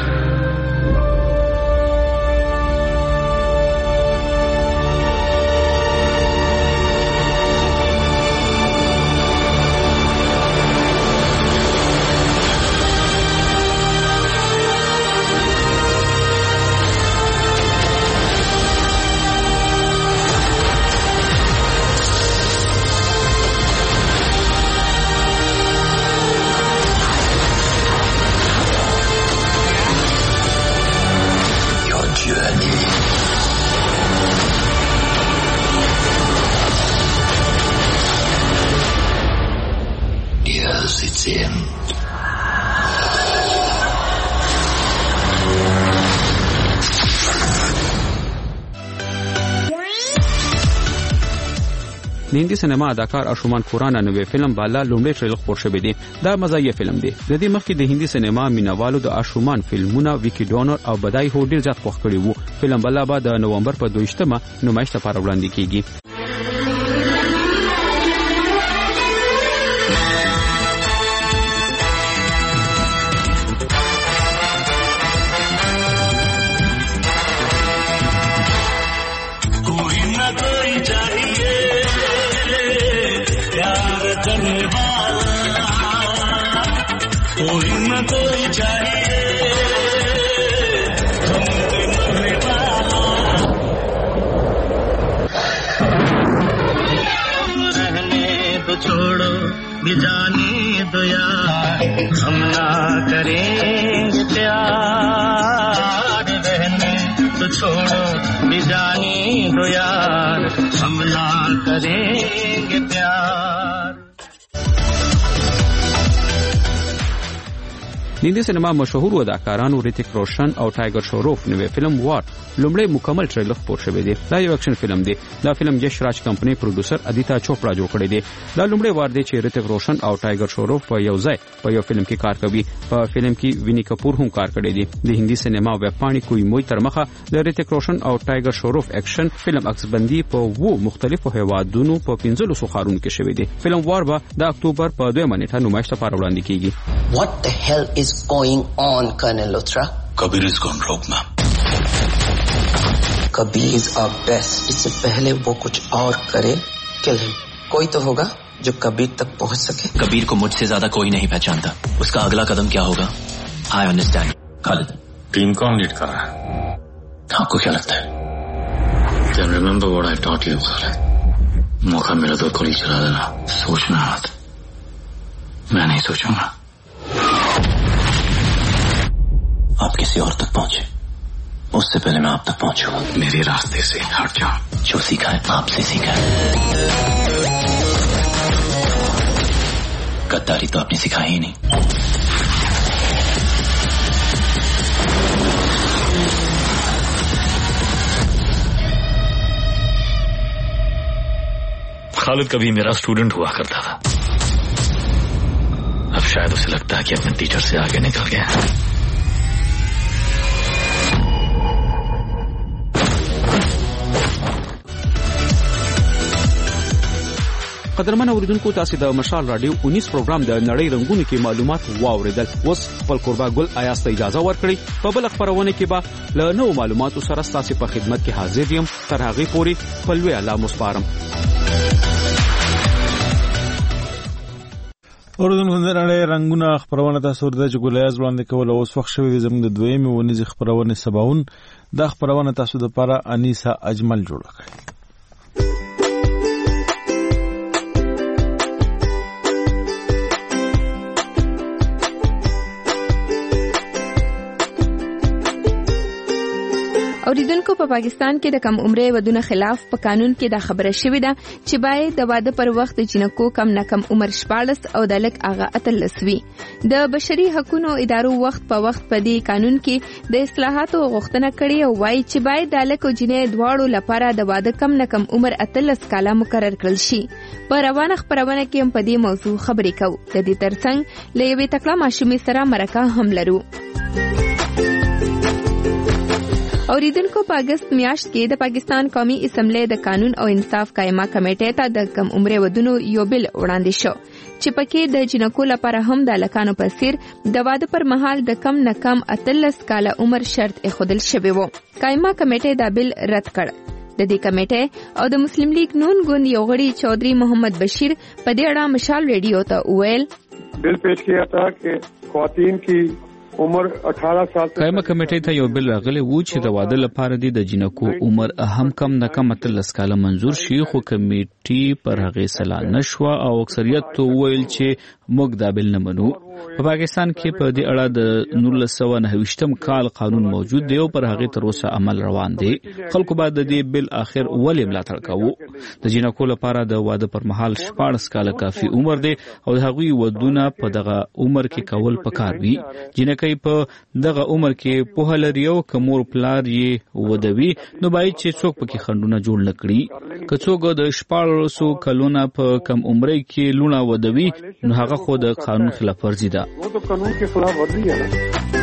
د هندي سینما اداکار اشومان کورانه نوې فلم بالا لومړی ټریلر خپور شوی دی. دا مزاحیه فلم دی. د دې مخکې د هندي سینما مینوالو د اشومان فلمونه ویکی ډونر او بدای هو ډیر زیات خوښ کړي وو. فلم بالا به د نومبر په دویشتمه نمایش لپاره وړاندې کیږي. छोड़ो बिजाने दो यार हम ना करेंगे प्यार रहने तो छोड़ो बिजाने दो यार हम ना करेंगे प्यार. هندي سینما مشهور اداکارانو ریتیک روشن او ټایګر شروف نوې فلم وار لومړی مکمل ټریلر خپور شوی دی. دا یو اکشن فلم دی. دا فلم یش راج کمپنی پروډوسر ادیتا چوپړا جوړ کړی دی. دا لومړی وار دی چې ریتیک روشن او ټایګر شروف په یو ځای په یو فلم کې کار کوي. په فلم کې ویني کپور هم کار کړی دی. د هندي سینما ویب پاڼې کوی موي تر مخه د ریتیک روشن او ټایګر شروف اکشن فلم عکسبندي په وو مختلفو هیوادونو په پنځلسو ښارونو کې شوی دی. فلم وار به د اکتوبر په دویمه نیټه نمایش لپاره وړاندې کیږي. What the hell is going on, Colonel Luthra? Kabir is gone rogue, ma'am. Kabir is our best. इससे पहले वो कुछ और करे, kill him. कोई तो होगा जो कबीर तक पहुंच सके. कबीर को मुझसे ज्यादा कोई नहीं पहचानता. उसका अगला कदम क्या होगा? I understand. खालिद, टीम कौन लीड कर रहा है? आपको क्या लगता है? Then remember what I taught you, Khalid. मौका मिला तो गोली चला देना. सोचना मत. मैं नहीं सोचूंगा. आप किसी और तक पहुंचे, उससे पहले मैं आप तक पहुंचूंगा. मेरे रास्ते से हट जाओ. जो सीखा है आपसे सीखा है. गद्दारी तो आपने सिखाई ही नहीं. खालिद कभी मेरा स्टूडेंट हुआ करता था. अब शायद उसे लगता है कि अपने टीचर से आगे निकल गया. قدرمن اوریدونکو تاسو د مشال رادیو انیس پروګرام د نړۍ رنگونو کې معلومات واوریدل. اوس خپل قربا ګل آیاس ته اجازه ورکړي. په بل خبرونه کې به له نوو معلوماتو سره تاسو په خدمت کې حاضر یم. تر هغه پورې خپل وی الله مسپارم. اوردونکو د نړۍ رنگونه خبرونه تاسو ورته چې ګولایز وړاندې کول اوس وخت شوی زموږ د دویمه ونیز خبرونه سباون د خبرونه تاسو د لپاره انیسا اجمل جوړ کړی. اوریدونکو په پاکستان کې د کم عمره ودونو خلاف په قانون کې دا خبره شوې ده چې باید د واده پر وخت د جنکو کم نه کم عمر شپاړس او د لک هغه اتلس وي. د بشري حقوقو ادارو وخت په وخت په دې قانون کې د اصلاحاتو غوښتنه کړې او وايي چې باید د لک او جنې دواړو لپاره د واده کم نه کم عمر اتلس کاله مقرر کړل شي. په روانه خبرونه کې هم په دې موضوع خبرې کوو. د دې ترڅنګ له یوې تکړه ماشومې سره مرکه هم لرو. اوریدونکو په اگست میاشت کې د پاکستان قومي اسمبلی د قانون او انصاف قائمه کمیټې ته د کم عمره ودونو یو بل وړاندې شو چې پکې د جنکو لپاره هم د لکانو په څیر د واده پر مهال د کم نه کم اتلس کاله عمر شرط ایښودل شوی و. قائمه کمیټې دا بل رد کړ. د دې کمیټې او د مسلم لیگ نون ګوند یو غړي چودھری محمد بشیر په دې اړه مشال ریډیو ته ویل بل پیش کیا تھا کہ خواتین کی عمر اٹھارہ سال قائمه کمیټې ته یو بل راغلی و چې د واده لپاره د جنکو عمر هم کم نه کم اتلس کاله منزور شي، خو کمیټې پر هغه سلا نشو او اکثریت تو ویل چې موږ دا بل نه منو. په پاکستان کې په دې اړه د نولس سوه نهه ویشتم کال قانون موجود دی او پر هغه تر اوسه عمل روان دی. خلکو باید د دې بل اخر ولې ملاتړ کوو. د جنکو لپاره د واده پر مهال شپاړس کاله کافي عمر دی او د هغوی ودونه په دغه عمر کې کول پکار وي. جنکې په دغه عمر کې په لري او کومور پلار یې ودوي نو باید چې څوک پکې خندونه جوړ نکړي. که څوک د شپاړسو کلونو په کم عمر کې لونه ودوي نو هغه خو د قانون خلاف ورزي ده. وہ تو قانون کے خلاف ورزی ہے نا.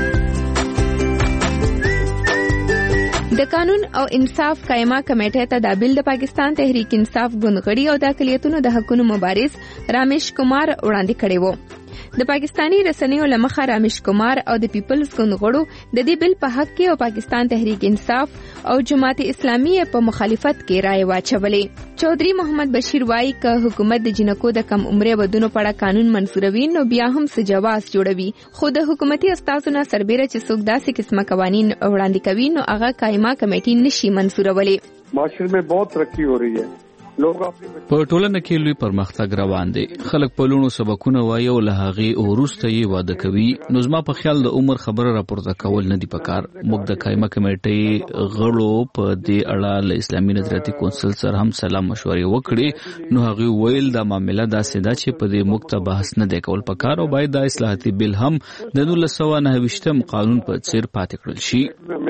د قانون او انصاف قائمه کمیټې ته د بل د پاکستان تحریک انصاف ګوندغړي او د اقلیتونو د حقوقو مبارز رامیش کمار وړاندې کړي وو. د پاکستانی رسنیو لمخه رامیش کمار او د پیپلز ګوندغړو د دې بل په حق کې او پاکستان تحریک انصاف او جماعت اسلامي په مخالفت کې رائے واچولې. چودھری محمد بشیر وايي ک حکومت د جنکو د کم عمره ودونو په اړه قانون منسوروي نو بیا هم څه جواز جوړوي، خو د حکومتي استازو سربېره چې څوک داسې قسمه قوانین وړاندې کوي نو هغه قائمه کمیټې نشي منسورولې. معاشره میں بہت ترقی ہو رہی ہے. په ټولنه کې لوی پرمختګ روان دی. خلک په لونو سبقونه وایي او له هغې وروسته یې واده کوي. نو زما په خیال د عمر خبره راپورته کول نه دي پکار. موږ د قائمه کمیټې غړو په دې اړه له اسلامي نظریاتي کونسل سره هم سلام مشورې وکړې نو هغه ویل دا معاملې داسې ده چې په دې موږ ته بحث نه دی کول پکار او باید د اصلاحاتي بل هم د نولس سوه نهه ویشتم قانون په څیر پاتې کړل شي.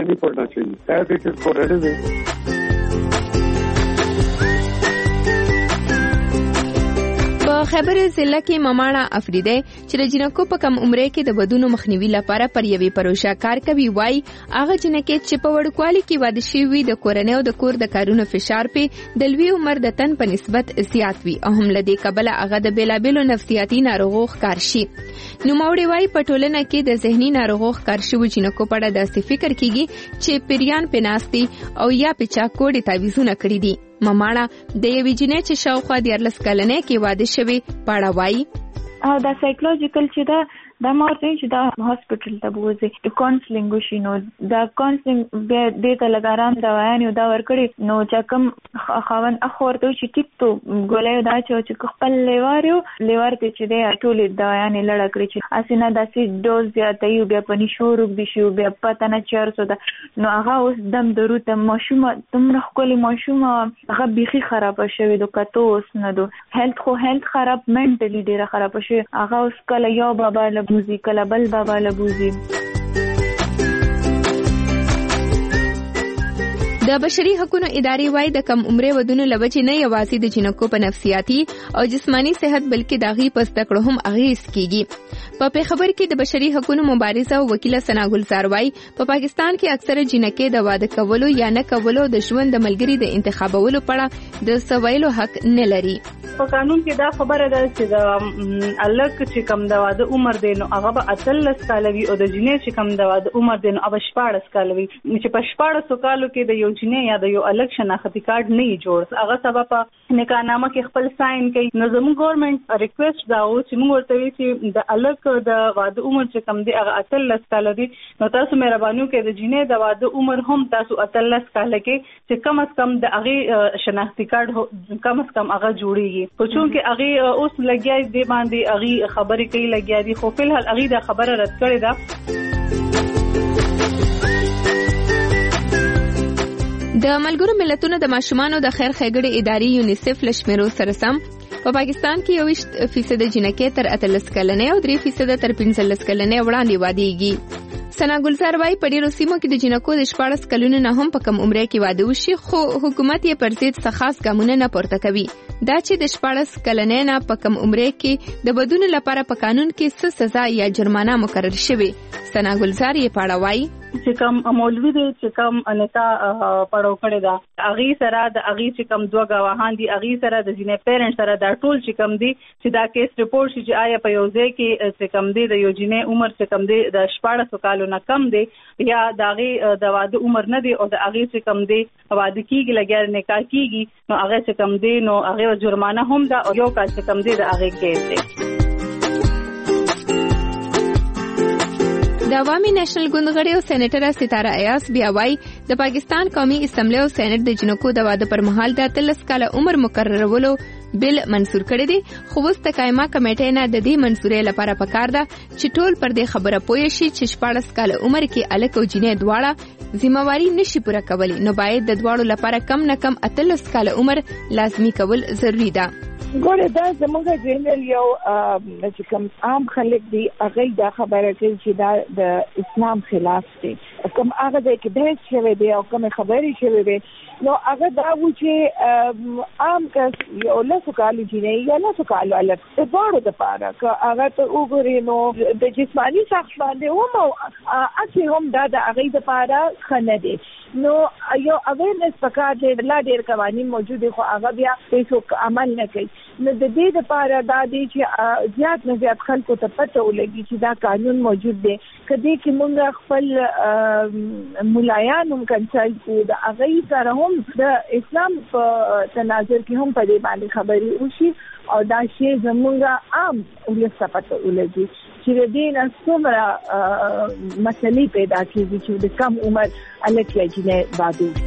خبر ضلع کې مماڼه افریدی چې د جنکو په کم عمره کې د ودونو مخنیوي لپاره پر یوې پروژه کار کوي وای هغه جنکې چې په وړوکوالي کې واده شوي د کورنۍ او د کور د کارونو فشار په د لوی عمر د تن په نسبت زیات وي او هم له دې کبله هغه د بیلابیلو نفسیاتي ناروغو ښکار شي. نوموړی وای په ټولنه کې د ذهني ناروغو ښکار شوي جنکو په اړه داسې فکر کیږي چې پیریان په ناستي او یا په چا کوډي تعویذونه کړی دي. مماڼه د یوې جنې چې شاوخوا دیارلس کلنې کې واده شوی پاړه وایي او دا سایکولوژیکل چې دا دا مورته چې دا هاسپټل ته بوزي د کونسلینګ وشي نو دا کونسلینګ به د ته لګارام دوايان یو دا ورکړي نو چې کوم خاون اخورته چې ټیک ته ګولې دا چې خپل لیوارو لیوار ته چې د ټولې دوايان لړ کړی چې اسنه داسې ډوز زیاته یو بیا پني شورو دي شو بیا پته نه چیرته ده نو هغه اوس دم دروته ماشومه تمره خپل ماشومه هغه بيخي خراب شوی د کتو اوس نه دو هیلث خو هیلث خراب منټلی ډیره خراب شوی هغه اوس کله یو بابا لبوزي کله بل بابا لبوزي. د بشري حقوقو ادارې وايي د کم عمره ودونو لوجې نه یوازې د جنکو په نفسیاتي او جسمانی صحت بلکې داغي پس تکړه هم اغیز کیږي. په پیښور کې د بشري حقوقو مبارزه او وکیله ثنا ګلزار وايي په پاکستان کې اکثره جنکې د واده کولو یا نه کولو د ژوند د ملګری د انتخابولو په اړه د سوالو حق نه لري. په قانون کې دا خبره ده چې د الک چې کم د واده عمر دی نو هغه به اتلس کال وي او د جنې چې کم د واده عمر دی نو هغه شپاړس کال وي. چې په شپاړس کالو کې د یو جنې یا د یو الک شناختی کارت نه جوړ هغه سبب په نکاحنامه کې خپل ساين کوي. نو زموږ ګورنمنت ریکوست دا و چې موږ ورته وی چې د الک د واده عمر چې کم دی هغه اتلس کال دی نو تاسو مهرباني وکړئ د جنې د واده عمر هم تاسو اتلس کال کې چې کم از کم د هغه شناختی کارت کم از کم هغه جوړیږي. خو چونکه هغه اوس لګیا دی باندې هغه خبرې کوي لګیا دي خو په الحال هغه دا خبره رد کړې ده. د ملګرو ملتونو د ماشومانو د خیر ښېګړې ادارې یونیسف لشمیرو سره سم په پاکستان کې یوویشت فیصد جنکې تر اتلس کلنې او درې فیصد تر پنځلس کلنې وړاندې وادهږي. ثنا ګلزار وايي په ډیرو سیمو کې د جنکو د شپاړس کلونو نه هم په کم عمره کې واده وشي خو حکومت یې پر ضد څه خاص ګامونه نه پورته کوي. دا چې د شپاړس کلنې نه په کم عمره کې د بدون لپاره په قانون کې څه سزا یا جرمانه مقرر شوی. ثنا ګلزار یې پاړه وايي چې کوم مولوی دی چې کوم نکاح پړو کړی دا اغي سره د اغي چې کوم دوه غواهان دي اغي سره د جنې پیرنټ سره دا ټول چې کوم دي چې دا کیس ریپورت چې آیا په یو ځای کې چې کوم دي د یو جنې عمر چې کوم دي د شپاړس کالو نه کم دي یا د اغي د واده عمر نه دي او د اغي چې کوم دي واده کیږي لګیا نکاح کیږي نو هغه چې کوم دي نو هغه جرمانه هم دا او یو کال چې کوم دي د اغي کیس دی. د عوامي نېشنل ګوند غړي او سېنیټر ستاره ایاس بیا وايي د پاکستان قومي اسمبلی او سېنات د جنکو د واده پر مهال د اتلس کاله عمر مقررولو بل منسور کړی دی خو اوس د قائمه کمیټې نه د دې منسورې لپاره پکار ده چې ټول پر دې خبره پوه شي چې شپاړس کاله عمر کې الک او جنې دواړه ذمہواری نشي پوره کولی نو باید د دواړو لپاره کم نه کم اتلس کاله عمر لازمی کول ضروری ده. ګوره دا زموږ جنرال یو چې کوم عام خلک دي هغه دا خبره کوي چې دا د اسلام خلاف دي کوم هغه د کې بحث شوی دی او کوم خبرې شوی دی نو هغه دا و چې عام کس یو لاسو کالو جنې یا لاسو کالو الک د دوړو د پاره که هغه ته وګوري نو د جسمانی سخت باندې هم اصلي هم دا د هغه د پاره خنه دي نو یو اویرنس پکار دی لا ډیر قوانین موجود دي خو هغه بیا هیڅ عمل نه کوي نو د دې لپاره دا دی چې زیات نه زیات خلکو ته پته ولګي چې دا قانون موجود دی کدی چې موږ خپل مولایان هم کنسلټ کوو د هغه سره هم د اسلام په تناظر کې هم په دې باندې خبرې وشي او دا شی زموږ عام ولسته پته ولګي چې د دې نه څومره مسلې پیدا کیږي چې د کم عمر الک یا جنې واده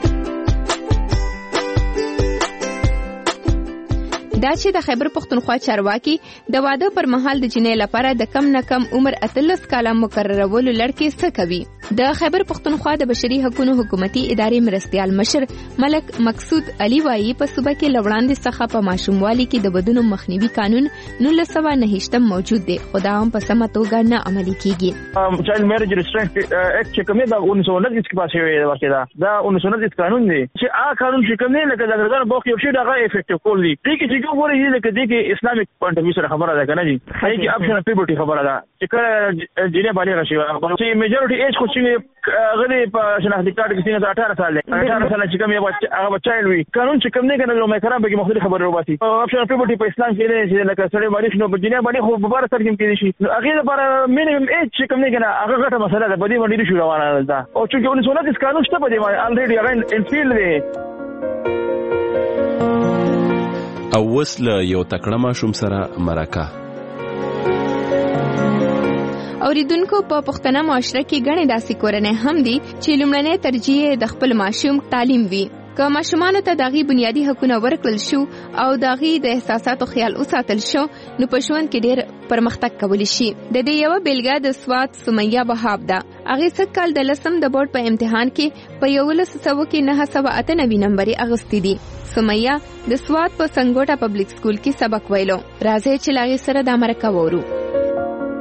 دا چې د خیبر پختونخوا چارواکي د واده پر مهال د جنې لپاره د کم نه کم عمر اتلس کاله مقررولو لړکې څه کوي. د خیبر پختونخوا د بشري حقوقو حکومتي ادارې مرستيال مشر ملک مقصود علي وايي په صوبه کې لوړاندې څخه په ماشوموالي کې د بدونو مخنیوي قانون نولس سوه نهشتم موجود دی خو دا هم په سمه توګه نه عملي کیږي. چایلډ میریج ریسټرینټ اکټ چې کومه دا اونیس سو نهه کې پاسه وي ورته دا دا اونیس سو نهه قانون دی چې هغه قانون چې کوم نه لکه دا غره بوخ یو شی دا افیکټیو کول دي چې وګورئ لکه دې کې اسلامک پوینټ اف ویو سره خبره ده کنه جی هغه کې اپشن پیبورټي خبره ده چې کله جنې باندې راشي چې میجورټي ایج خو چې غلي په شناختی کارت کې څنګه اٹھارہ سال دی اٹھارہ سال چې کوم یو هغه بچایل وي قانون چې کوم نه کنه نو مې خراب به مختلف خبره وباسي اپشن پیبورټي په اسلام کې نه چې لکه سړی باندې نو جنې باندې خو مبارک ترجمه کړي شي نو هغه لپاره مینیمم ایج چې کوم نه کنه هغه غټه مسله ده په دې باندې شو روانه ده او چې اونیس سو نهه قانون شته په دې باندې الریډي هغه انفیل دی. او وسله یو تکړه ماشوم سره مرکه اوریدونکو په پښتنه معاشره کې غنې داسې کورنۍ هم دي چې لومړنۍ ترجیح د خپل ماشوم تعلیم وي. که ماشومان ته دغه بنیادی حقوق ورکړل شو او دغه د احساساتو خیال وساتل شو نو په ژوند کې ډېر پرمختګ کولی شي. د دې یو بیلګه د سواد سمیه وهاب ده. هغه سکهال د لسم د بورډ په امتحان کې په یولس سوه کې نه سوه اته نوي نمبر اغوستي دي. سمیه د سواد په سنګوټه پبلک سکول کې سبق ویلو. راځي چې لاغي سره د مرکه وورو.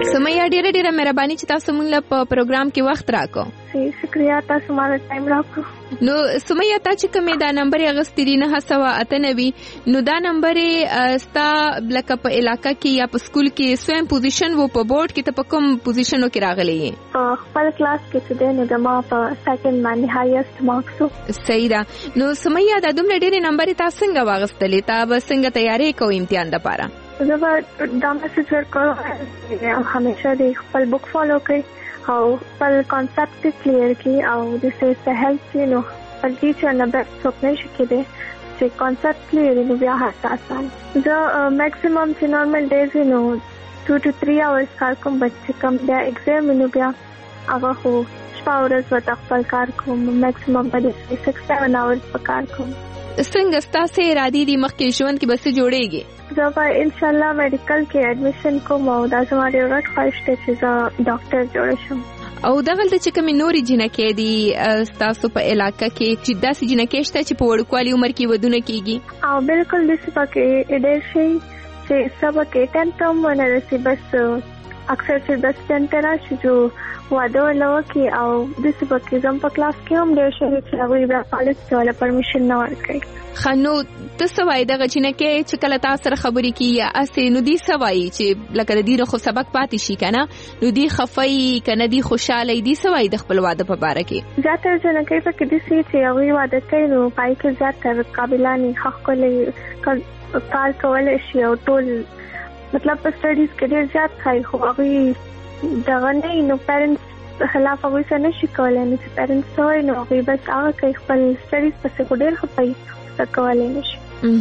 سمیا ډیره ډیره مهرباني چې تاسو مونږ په پروګرام کې وخت راکو. سي شکریہ تاسو مال ټایم راکو. نو سمیا تا چې کومه دا نمبر اغستې دي نه سوا اتنوي نو دا نمبر ستا لکه په علاقہ کې یا په سکول کې سویم پوزیشن وو په بورډ کې ته په کوم پوزیشنو کې راغلی یې؟ په خپل کلاس کې چې د نو د ما په سیکنډ باندې هایست مارکس. صحیح ده. نو سمیا دا دومره ډېرې نمبر تاسو څنګه واغستلې؟ تا به څنګه تیاری کوو امتحان لپاره؟ زه به دا میسج ورکوم همیشه د خپل بک فالو کړئ او خپل کانسپټ کلیر کړئ او د څه هیلپ یې نو پر ټیچر نه بیسټ څوک نشي کېدی چې کانسپټ کلیر نو بیا هڅه آسان. زه میکسیمم چې نارمل ډیز نو ټو ټو تھری اورز کار کوم بچ کم بیا ایگزام نو بیا هغه خو شپه ورځ به خپل کار کوم میکسیمم به سکس سیون اورز په کار کوم. څنګه ستاسو ارادي دي مخکې ژوند کې بس جوړېږي؟ زه به ان شاء الله میډیکل کې اډمیشن کوم او دا زما ډېر غټ خواهش دی چې زه ډاکټر جوړ شم. او دغلته چې کومې نورې جنکې دي ستاسو په علاقه کې چې داسې جنکې شته چې په وړوکوالي عمر کې ودونه کېږي؟ او بالکل داسې پکې ډېر شي چې سبا کې ټینت هم ونه رسي بس اکثر چې دس ټینت راشي چې واده ولوه کې او داسې پکې زم په کلاس کې هم ډېر شي چې هغوی بیا کالج ته والا پرمیشن نه ورکوي. ښه نو ته څه وایې دغه جنکې چې کله تا سره خبرې کوي یا هسې نو دوی څه وایي چې لکه د دوی نه خو سبق پاتې شي که نه نو دوی خفه یي که نه دوی خوشحاله یي دوی څه وایي د خپل واده په باره کې؟ زیاتره جنکۍ پکې داسې چې هغوی واده کوي نو په هغې کې زیاتره قابلان یي ښه ښکلی کار کولی شي او ټول مطلب په سټډیز کې ډېر زیات ښایي خو هغوی دغه نه وي نو پیرنټس خلاف هغوی څه نشي کولی نو چې پیرنټس څه وایي نو هغوی بس هغه کوي خپل سټډیز پسې خو ډېر ښه کوي څه کولی نشي.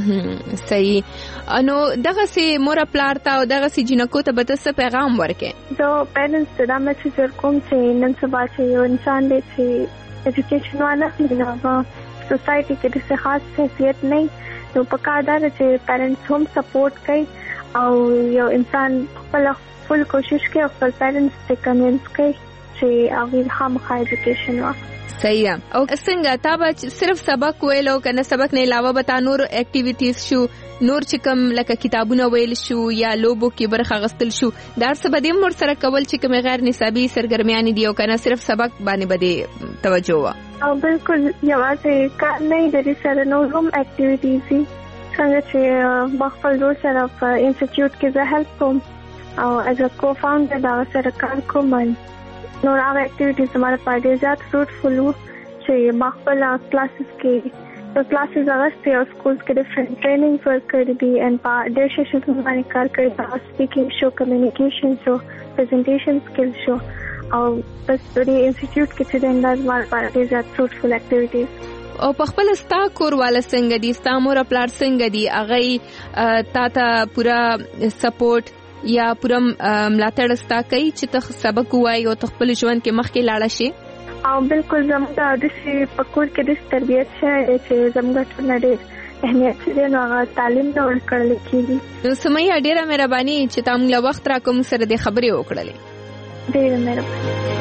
صحیح. نو دغه سي مور پلار ته او دغه سي جنکو ته به څه پیغام ورکې؟ زه پیرنټس ته دا میسج ورکوم چې نن سبا چې یو انسان دی چې ایجوکیشن وانخلي نو هغه سوسایټي کې داسې خاص حیثیت نه نو پکار دا ده چې پیرنټس هم سپورټ کوي او یو انسان خپل فل کوشش کوي او خپل پیرنټس ته کنوینس کوي چې هغوی خامخا ایجوکیشن واخلي. صحیح. او څنګه تا به صرف سبق ویل او کنه سبق نه علاوه به تا نور اکټیویټیز شو نور چې کوم لکه کتابونه ویل شو یا لوبو کې برخه غستل شو دا څه به دې مور سره کول چې کوم غیر نصابي سرګرمیان دي او کنه صرف سبق باندې بده توجه وا؟ او بالکل یوازې کار نه د دې سره نور هم اکټیویټیز دي څنګه چې بخپل دوه سره په انسټیټیوټ کې زه هیلپ کوم او از ا کو فاونډر دا سره کار کوم نور هغه اکټیویټیز زموږ په ډېر زیات فروټفل وو چې ما خپل کلاسز کې په کلاسز اغستې او سکولز کې ډفرنټ ټریننګز ورکړي دي ان په ډېر شیشنز باندې کار کړی په سپیکینګ شو کمیونیکیشن شو پریزنټیشن سکل شو او بس په دې انسټیټیوټ کې چې د انداز مال په ډېر زیات فروټفل اکټیویټیز. او په خپل ستا کور والا څنګه دي ستا مور پلار څنګه دي هغه تا ته پورا سپورټ یا پورا ملاتړ ستا کوي چې ته سبق وایي او ته خپل ژوند کې مخکې لاړه شي؟ او بالکل زموږ د داسې په کور کې داسې تربیت شوی دی چې زموږ ټولنه ډېر اهمیت چې دی نو هغه تعلیم ته ورکړل کېږي. نو سمیا ډېره مهرباني چې تا موږ له وخت راکړو موږ سره دې خبرې وکړلې. ډېره مهرباني.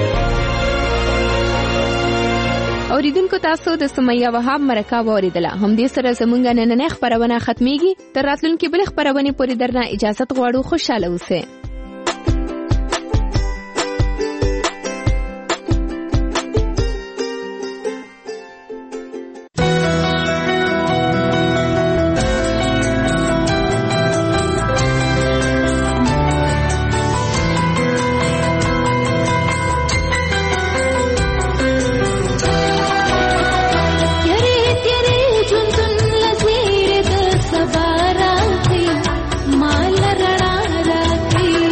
اوریدونکو تاسو د سمیا وهاب مرکه واوریدله. هم دې سره زمونږ نننۍ خبرونه ختميږي. تر راتلونکي بل خبرونه پورې درنه اجازه غواړو. خوشاله اوسئ. माल रणा राती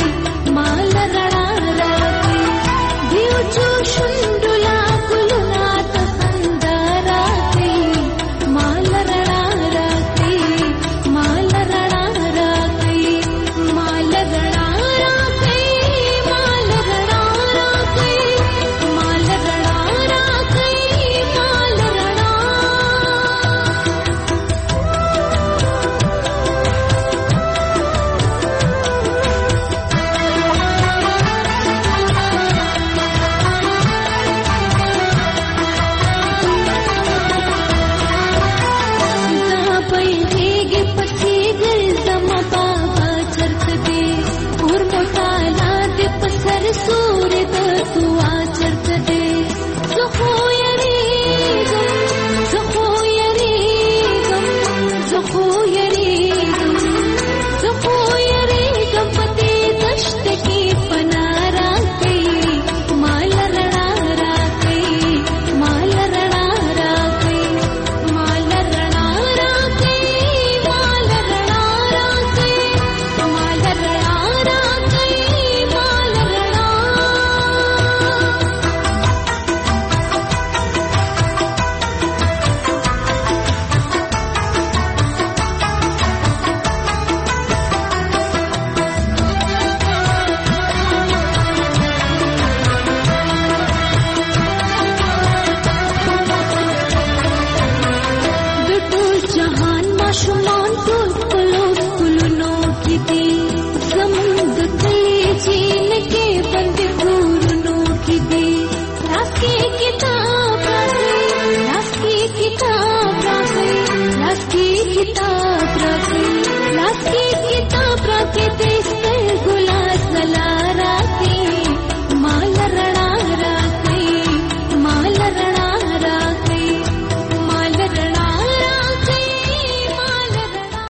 ماشومان